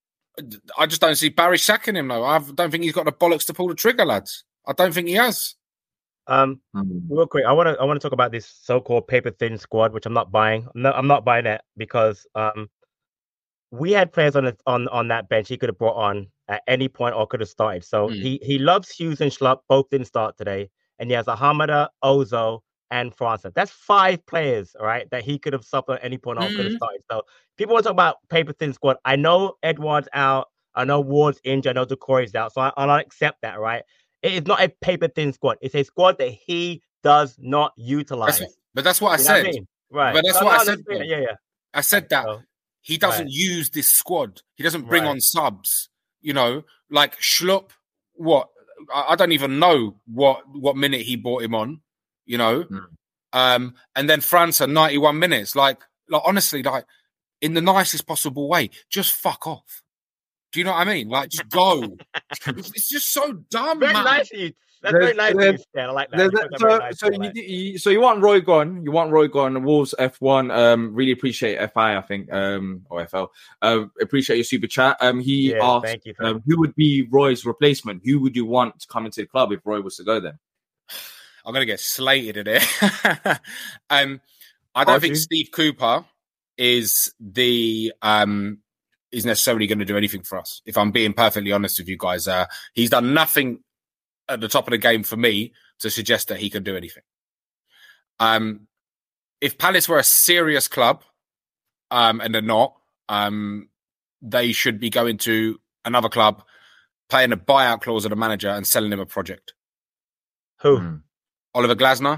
I just don't see Barry sacking him, though. I don't think he's got the bollocks to pull the trigger, lads. I don't think he has. Um, real quick, I want to I want to talk about this so-called paper thin squad, which I'm not buying. I'm not, I'm not buying that because um, we had players on the, on on that bench he could have brought on at any point or could have started. So mm. he he loves Hughes and Schlupp. Both didn't start today, and he has a Hamada, Ozo, and França. That's five players, all right, that he could have suffered at any point or mm. could have started. So people want to talk about paper thin squad. I know Edouard's out. I know Ward's injured. I know Decore's out. So I, I'll accept that, right? It is not a paper thin squad. It's a squad that he does not utilize. That's, but that's what I you said. I mean? Right. But that's so what no, I said. Yeah, yeah, yeah. I said that so, he doesn't right. use this squad. He doesn't bring right. on subs. You know, like Schlupp. What? I, I don't even know what what minute he brought him on. You know, mm. um, and then França ninety-one minutes. Like, like honestly, like in the nicest possible way, just fuck off. Do you know what I mean? Like, just go. it's, it's just so dumb, very man. Nice of you. That's very nice of you, Stan. I like that. that so, nice so, you, you, so you want Roy gone? You want Roy gone? Wolves F one. Um, really appreciate F I. I think um, or F L. Uh, appreciate your super chat. Um, he yeah, asked, thank you um, who would be Roy's replacement? Who would you want to come into the club if Roy was to go there? I'm gonna get slated in it. um, I don't Are think you? Steve Cooper is the um. is necessarily going to do anything for us. If I'm being perfectly honest with you guys, uh, he's done nothing at the top of the game for me to suggest that he can do anything. Um, if Palace were a serious club, um, and they're not, um, they should be going to another club, paying a buyout clause of the manager and selling him a project. Who? Hmm. Oliver Glasner.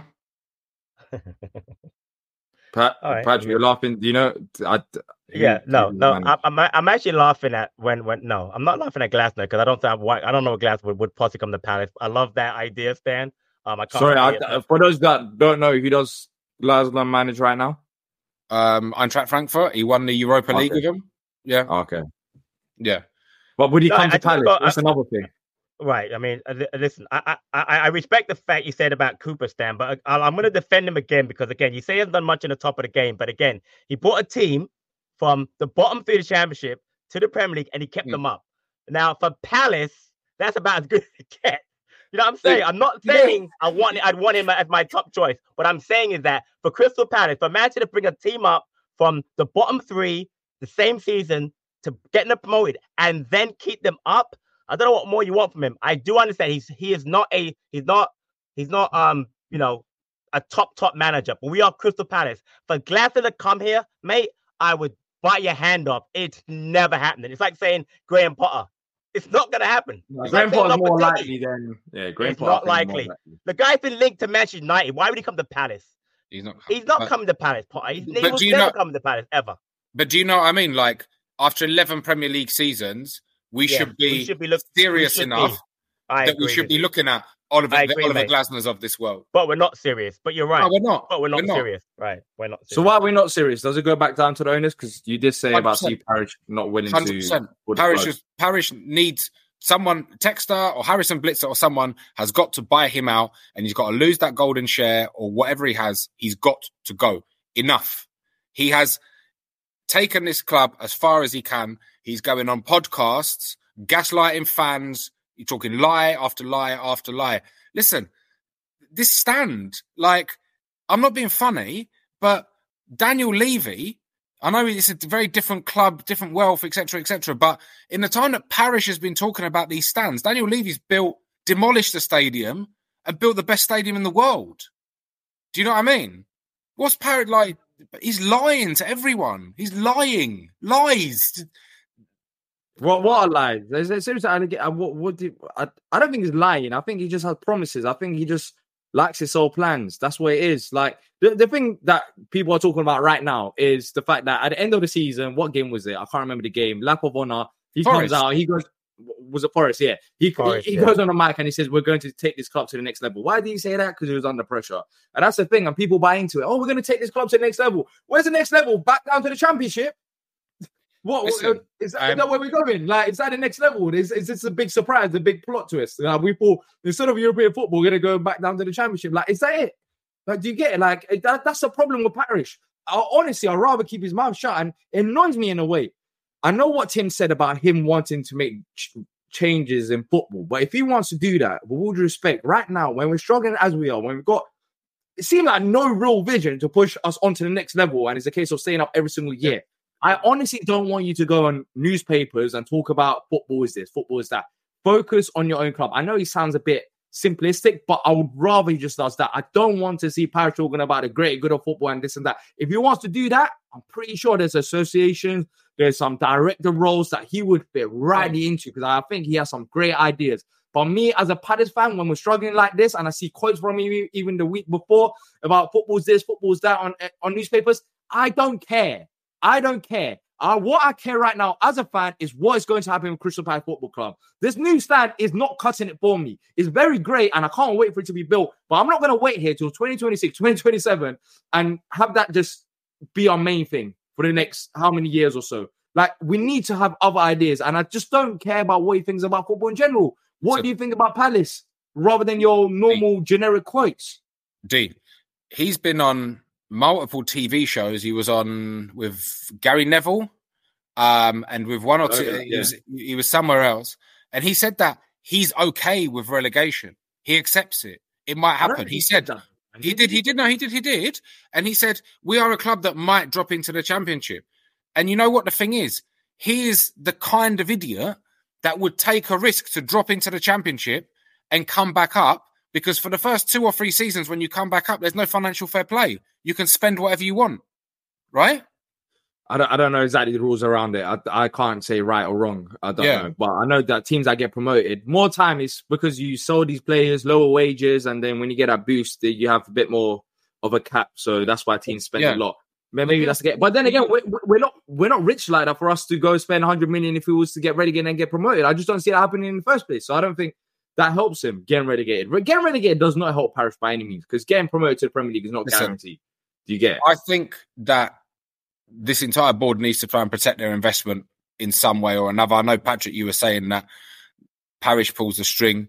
Pat, right. Patrick, you're laughing. Do you know? I, yeah, no, no. I'm, I'm, I'm actually laughing at when, when. No, I'm not laughing at Glasner because I don't think I don't know what Glasner would, would possibly come to Palace. I love that idea, Stan. Um, I can't Sorry, I, for those that don't know, who does Glasner manage right now? Um, Eintracht Frankfurt. He won the Europa okay. League with him. Yeah. Okay. Yeah. But would he no, come I, to Palace? Got, That's I, another thing. Right. I mean, listen, I, I I respect the fact you said about Cooper, Stan, but I, I'm going to defend him again because, again, you say he hasn't done much in the top of the game, but again, he brought a team from the bottom three of the championship to the Premier League and he kept mm. them up. Now, for Palace, that's about as good as it gets. You know what I'm saying? I'm not saying I want I'd want him as my top choice. What I'm saying is that for Crystal Palace, for Manchester to bring a team up from the bottom three the same season to getting them promoted and then keep them up, I don't know what more you want from him. I do understand he's he is not a he's not he's not um you know a top top manager, but we are Crystal Palace. For Glasner to come here, mate, I would bite your hand off. It's never happening. It's like saying Graham Potter. It's not going to happen. No, Graham like Potter's more likely than yeah. Graham it's Potter not likely. likely. The guy's been linked to Manchester United. Why would he come to Palace? He's not. He's not but, coming to Palace, Potter. He's, he was do you never know, coming to Palace ever. But do you know what I mean? Like after eleven Premier League seasons, we yeah, should be we should be look, serious should enough be. I that we should be you. looking at Oliver, I the agree, Oliver mate. Glasners of this world. But we're not serious. But you're right. No, we're not. But we're not We're not. serious. Right. We're not serious. So why are we not serious? Does it go back down to the owners? Because you did say about one hundred percent. Steve Parish not willing one hundred to. percent. pull the Parish, plug. is, Parish needs someone, Texter or Harrison Blitzer or someone has got to buy him out, and he's got to lose that golden share or whatever he has. He's got to go. Enough. He has taken this club as far as he can. He's going on podcasts, gaslighting fans. You're talking lie after lie after lie. Listen, this stand, like, I'm not being funny, but Daniel Levy, I know it's a very different club, different wealth, et cetera, et cetera. But in the time that Parish has been talking about these stands, Daniel Levy's built, demolished the stadium and built the best stadium in the world. Do you know what I mean? What's Parish like? He's lying to everyone. He's lying. Lies. What what a lie? There's, there's seriously, I, I, what, what did, I, I don't think he's lying. I think he just has promises. I think he just likes his old plans. That's what it is. Like the, the thing that people are talking about right now is the fact that at the end of the season, what game was it? I can't remember the game. Lap of Honor. He Forest. comes out. He goes, was it Forest? Yeah. He Forest, he, he yeah. goes on the mic and he says, "We're going to take this club to the next level." Why did he say that? Because he was under pressure. And that's the thing. And people buy into it. Oh, we're going to take this club to the next level. Where's the next level? Back down to the championship. What Listen, what- is, that, is um, that where we're going? Like, is that the next level? Is, is this a big surprise, a big plot twist? Like, we thought instead of European football, we're going to go back down to the championship. Like, is that it? Like, do you get it? Like, that, that's the problem with Parish. I, honestly, I'd rather keep his mouth shut, and it annoys me in a way. I know what Tim said about him wanting to make ch- changes in football, but if he wants to do that, with all due respect, right now, when we're struggling as we are, when we've got, it seemed like no real vision to push us onto the next level, and it's a case of staying up every single year. I honestly don't want you to go on newspapers and talk about football is this, football is that. Focus on your own club. I know he sounds a bit simplistic, but I would rather he just does that. I don't want to see Parish talking about the great good of football and this and that. If he wants to do that, I'm pretty sure there's associations, there's some director roles that he would fit rightly into, because I think he has some great ideas. But me, as a Palace fan, when we're struggling like this, and I see quotes from him even the week before about football's this, football's that on, on newspapers, I don't care. I don't care. Uh, what I care right now as a fan is what is going to happen with Crystal Palace Football Club. This new stand is not cutting it for me. It's very great, and I can't wait for it to be built. But I'm not going to wait here till twenty twenty-six, twenty twenty-seven and have that just be our main thing for the next how many years or so. Like, we need to have other ideas, and I just don't care about what he thinks about football in general. What So- do you think about Palace rather than your normal generic quotes? D. He's been on multiple T V shows. He was on with Gary Neville, um, and with one or Oh, two. yeah, he, yeah. was, he was somewhere else, and he said that he's okay with relegation. He accepts it. It might I don't happen. think He said that. he did. He did. No, he did. He did. And he said we are a club that might drop into the championship. And you know what the thing is? He is the kind of idiot that would take a risk to drop into the championship and come back up. Because for the first two or three seasons, when you come back up, there's no financial fair play. You can spend whatever you want, right? I don't, I don't know exactly the rules around it. I, I can't say right or wrong. I don't Yeah. know. But I know that teams that get promoted, more time is because you sold these players, lower wages, and then when you get that boost, you have a bit more of a cap. So that's why teams spend Yeah. a lot. Maybe that's the But then again, we're, we're not we're not rich like that for us to go spend one hundred million if we was to get relegated and get promoted. I just don't see it happening in the first place. So I don't think that helps him getting relegated. Getting relegated does not help Parish by any means, because getting promoted to the Premier League is not Listen, guaranteed. Do you get it? I think that this entire board needs to try and protect their investment in some way or another. I know, Patrick, you were saying that Parish pulls the string,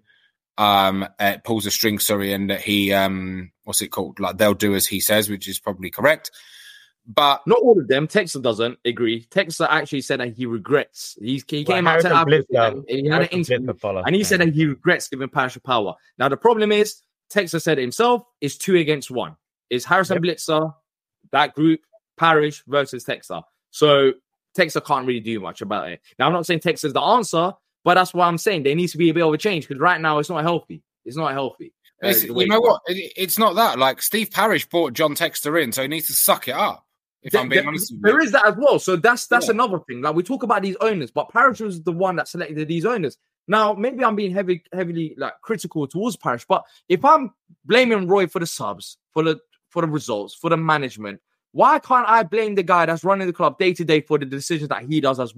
um, uh, pulls the string, sorry, and that he, um, what's it called? Like, they'll do as he says, which is probably correct. But Not all of them. Texas doesn't agree. Texas actually said that he regrets. He's, he Well, came out to Harrison that Blitzer- and he had an Harrison interview, Blitzer follow. and he said that he regrets giving Parish power. Now the problem is, Texas said it himself, it's two against one. It's Harrison Blitzer, that group, Parish versus Texas. So Texas can't really do much about it. Now I'm not saying Texas is the answer, but that's what I'm saying. There needs to be a bit of a change, because right now it's not healthy. It's not healthy. Uh, it's, the way you know it's what? It, it's not that. Like, Steve Parish brought John Textor in, so he needs to suck it up. If There- I'm being there- honest with you. there is that as well. So that's that's Yeah. another thing. Like, we talk about these owners, but Parish was the one that selected these owners. Now, maybe I'm being heavy, heavily like critical towards Parish, but if I'm blaming Roy for the subs, for the for the results, for the management, why can't I blame the guy that's running the club day to day for the decisions that he does as well?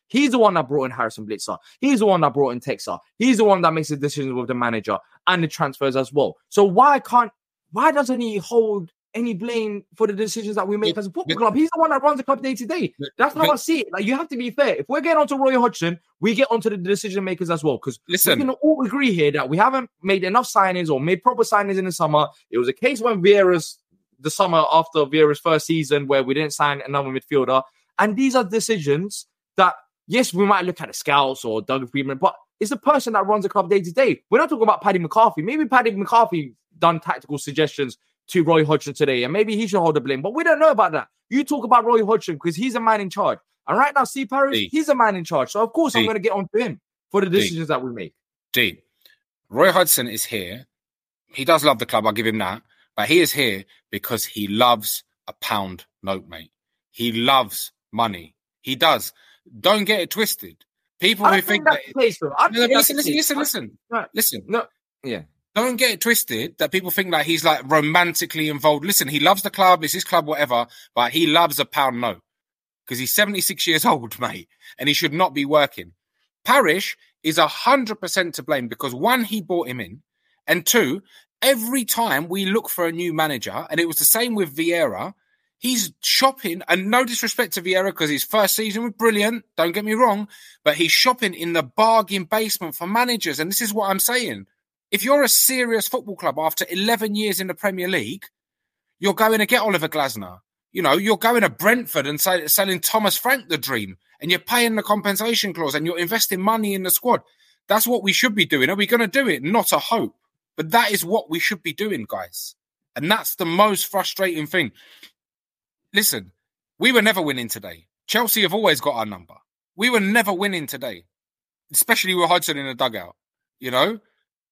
He's the one that brought in Harrison Blitzer. He's the one that brought in Texer. He's the one that makes the decisions with the manager and the transfers as well. So why can't, why doesn't he hold any blame for the decisions that we make but, as a football but, club? He's the one that runs the club day to day. That's how but, I see it. Like, you have to be fair. If we're getting onto Roy Hodgson, we get onto the decision makers as well. Because we can all agree here that we haven't made enough signings or made proper signings in the summer. It was a case when Vieira's, the summer after Vieira's first season, where we didn't sign another midfielder. And these are decisions that, yes, we might look at the scouts or Doug Friedman, but it's the person that runs the club day to day. We're not talking about Paddy McCarthy. Maybe Paddy McCarthy done tactical suggestions to Roy Hodgson today, and maybe he should hold the blame, but we don't know about that. You talk about Roy Hodgson because he's a man in charge. And right now, Steve Parish, D. he's a man in charge. So, of course, D. I'm going to get on to him for the decisions D. that we make. D. Roy Hodgson is here. He does love the club. I'll give him that. But he is here because he loves a pound note, mate. He loves money. He does. Don't get it twisted. People I who think, think that's that... the case, though. I no, no, listen, listen, listen, listen. Right. Listen. No. Yeah. Don't get it twisted that people think that he's like romantically involved. Listen, he loves the club, it's his club, whatever, but he loves a pound note because he's seventy-six years old, mate, and he should not be working. Parish is one hundred percent to blame because, one, he brought him in, and two, every time we look for a new manager, and it was the same with Vieira, he's shopping, and no disrespect to Vieira because his first season was brilliant, don't get me wrong, but he's shopping in the bargain basement for managers, and this is what I'm saying. If you're a serious football club after eleven years in the Premier League, you're going to get Oliver Glasner. You know, you're going to Brentford and say, selling Thomas Frank the dream, and you're paying the compensation clause and you're investing money in the squad. That's what we should be doing. Are we going to do it? Not a hope. But that is what we should be doing, guys. And that's the most frustrating thing. Listen, we were never winning today. Chelsea have always got our number. We were never winning today, especially with Hodgson in the dugout, you know?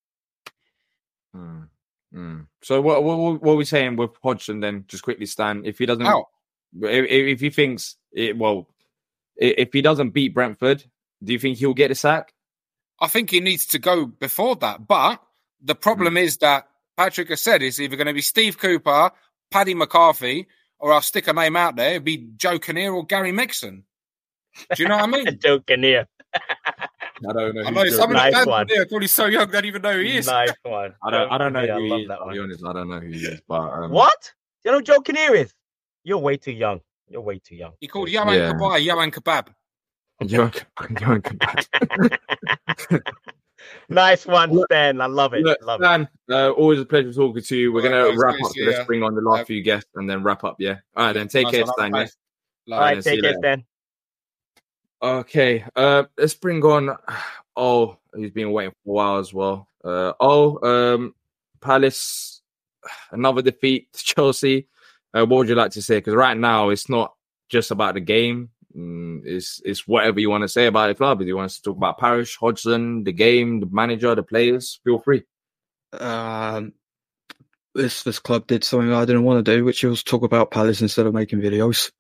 Mm, mm. So what, what what are we saying with Hodgson then? Just quickly, Stan. If he doesn't, oh. if, if he thinks it, well, if he doesn't beat Brentford, do you think he'll get a sack? I think he needs to go before that. But the problem mm. is that Patrick has said it's either going to be Steve Cooper, Paddy McCarthy, or I'll stick a name out there. It'd be Joe Kinnear or Gary Megson. Do you know what I mean? Joe Kinnear. I don't know. I know some nice of the one. fans are probably so young, don't even know who he is. Nice one. I don't. I don't know yeah, who I he love is. That I'll one. be honest. I don't know who he is. But um... what? You know who Joe Kinnear is? You're way too young. You're way too young. He called Yaman Yeah. Kabai, Yaman Kebab. Yaman Kebab. Nice one, Stan. I love it. Look, love Stan, uh, always a pleasure talking to you. We're All right, gonna guys, wrap nice, up. So let's yeah. bring on the last Uh, few guests and then wrap up. Yeah. All right, then take Nice care, one, Stan. have a Yeah. nice- All right, then see take you care, later. Stan. Okay, uh, let's bring on. Oh, he's been waiting for a while as well. Uh, oh, um, Palace, another defeat to Chelsea. Uh, what would you like to say? Because right now it's not just about the game. Mm, it's it's whatever you want to say about the club. If you want us to talk about Parish, Hodgson, the game, the manager, the players, feel free. Um, this this club did something I didn't want to do, which was talk about Palace instead of making videos.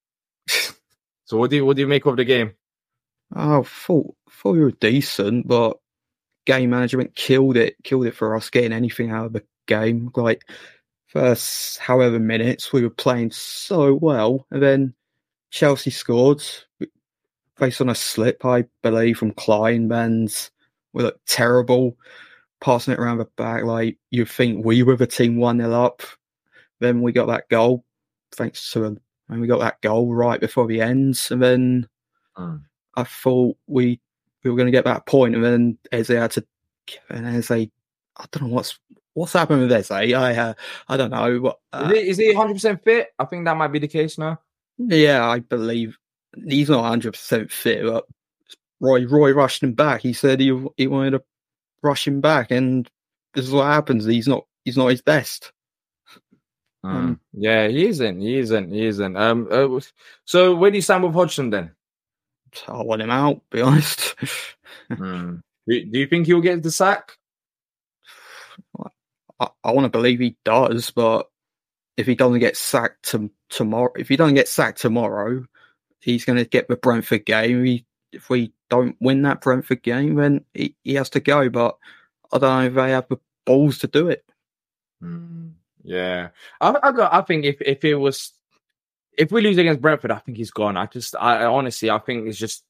So what do you what do you make of the game? I thought thought we were decent, but game management killed it. Killed it for us getting anything out of the game. Like first however minutes we were playing so well, and then Chelsea scored based on a slip, I believe, from Klein. Benz we looked terrible, passing it around the back. Like you'd think we were the team one nil up. Then we got that goal, thanks to a And we got that goal right before the ends, and then mm. I thought we we were going to get that point, and then Eze had to, and Eze, I don't know what's what's happened with Eze. I uh, I don't know. What, uh, is, he, is he one hundred percent fit? I think that might be the case now. Yeah, I believe he's not one hundred percent fit, but Roy Roy rushed him back. He said he he wanted to rush him back, and this is what happens. He's not he's not his best. Mm. Um, yeah, he isn't. He isn't. He isn't. Um. Uh, so where do you stand with Hodgson then? I want him out. Be honest. mm. do, do you think he'll get the sack? I, I want to believe he does, but if he doesn't get sacked to, tomorrow, if he doesn't get sacked tomorrow, he's going to get the Brentford game. He, if we don't win that Brentford game, then he, he has to go. But I don't know if they have the balls to do it. Mm. Yeah, I, I, I think if, if it was, if we lose against Brentford, I think he's gone. I just, I honestly, I think it's just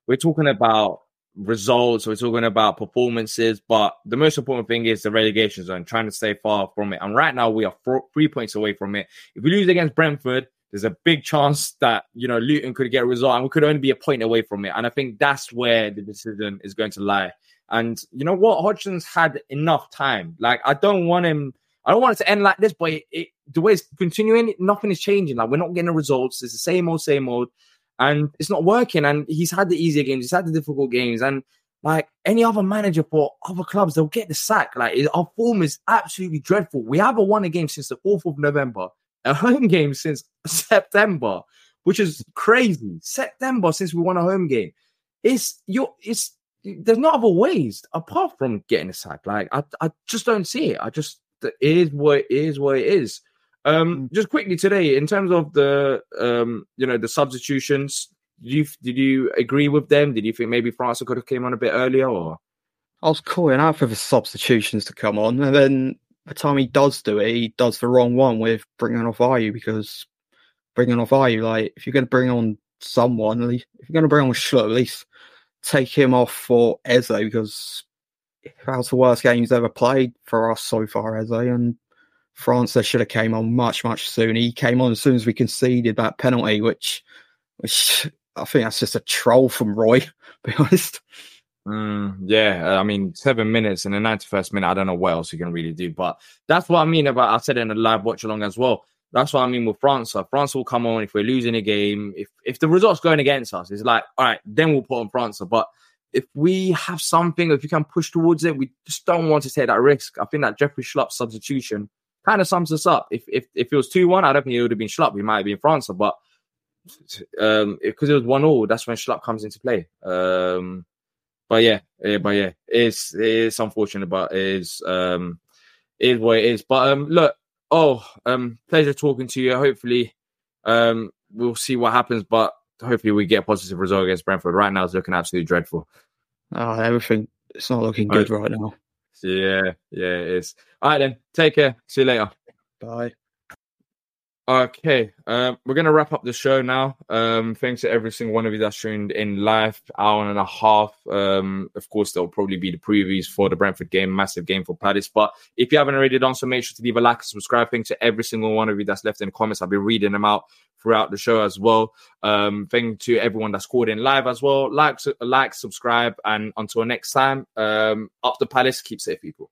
we're talking about results, we're talking about performances, but the most important thing is the relegation zone, trying to stay far from it. And right now we are four, three points away from it. If we lose against Brentford, there's a big chance that, you know, Luton could get a result and we could only be a point away from it. And I think that's where the decision is going to lie. And you know what? Hodgson's had enough time. Like, I don't want him, I don't want it to end like this, but it, it, the way it's continuing, nothing is changing. Like, we're not getting the results. It's the same old, same old. And it's not working. And he's had the easier games. He's had the difficult games. And like any other manager for other clubs, they'll get the sack. Like, our form is absolutely dreadful. We haven't won a game since the fourth of November. A home game since September, which is crazy. September since we won a home game. It's you. It's there's no other ways apart from getting a sack. Like, I, I just don't see it. I just it is what it is. What it is. Um, just quickly today, in terms of the um, you know, the substitutions, did you did you agree with them? Did you think maybe France could have came on a bit earlier? Or I was calling out for the substitutions to come on, and then by the time he does do it, he does the wrong one with bringing off Ayew, because bringing off Ayew, like, if you're going to bring on someone, if you're going to bring on Schlupp, at least take him off for Eze, because that was the worst game he's ever played for us so far, Eze, and France, they should have came on much, much sooner. He came on as soon as we conceded that penalty, which, which I think that's just a troll from Roy, to be honest. Mm, yeah, I mean, seven minutes in the ninety-first minute, I don't know what else you can really do. But that's what I mean about, I said it in a live watch along as well. That's what I mean with France. So France will come on if we're losing a game. If if the result's going against us, it's like, all right, then we'll put on France. But if we have something, if we can push towards it, we just don't want to take that risk. I think that Jeffrey Schlupp substitution kind of sums us up. If if if it was two one, I don't think it would have been Schlupp. We might have been France. But um, because it was one all, that's when Schlupp comes into play. Um, But yeah, yeah, but yeah, it's it's unfortunate, but it's um, it is what it is. But um, look, oh, um, pleasure talking to you. Hopefully, um, we'll see what happens, but hopefully we get a positive result against Brentford. Right now, it's looking absolutely dreadful. Oh, everything, it's not looking good right, right now. Yeah, yeah, it is. All right then, take care. See you later. Bye. Okay, um, we're going to wrap up the show now. Um, thanks to every single one of you that's tuned in live, hour and a half. Um, of course, there'll probably be the previews for the Brentford game, massive game for Palace. But if you haven't already done so, make sure to leave a like and subscribe. Thanks to every single one of you that's left in the comments. I'll be reading them out throughout the show as well. Um, thank to everyone that's called in live as well. Like, like, subscribe, and until next time, um, up the Palace. Keep safe, people.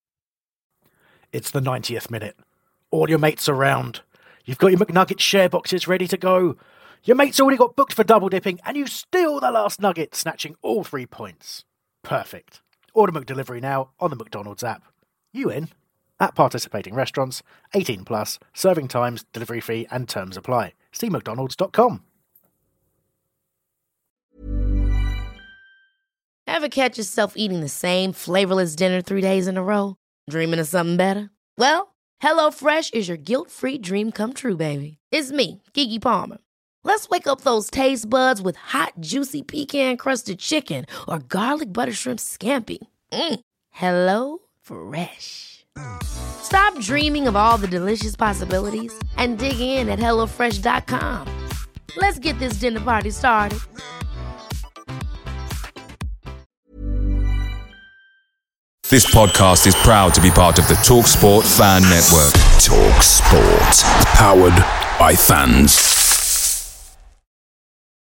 It's the ninetieth minute. All your mates around. You've got your McNugget share boxes ready to go. Your mate's already got booked for double dipping, and you steal the last nugget, snatching all three points. Perfect. Order McDelivery now on the McDonald's app. You in? At participating restaurants, eighteen plus, serving times, delivery fee, and terms apply. See mcdonalds dot com. Ever catch yourself eating the same flavorless dinner three days in a row? Dreaming of something better? Well, HelloFresh is your guilt-free dream come true, baby. It's me, Keke Palmer. Let's wake up those taste buds with hot, juicy pecan-crusted chicken or garlic butter shrimp scampi. Mm. Hello Fresh. Stop dreaming of all the delicious possibilities and dig in at hello fresh dot com. Let's get this dinner party started. This podcast is proud to be part of the TalkSport Fan Network. TalkSport. Powered by fans.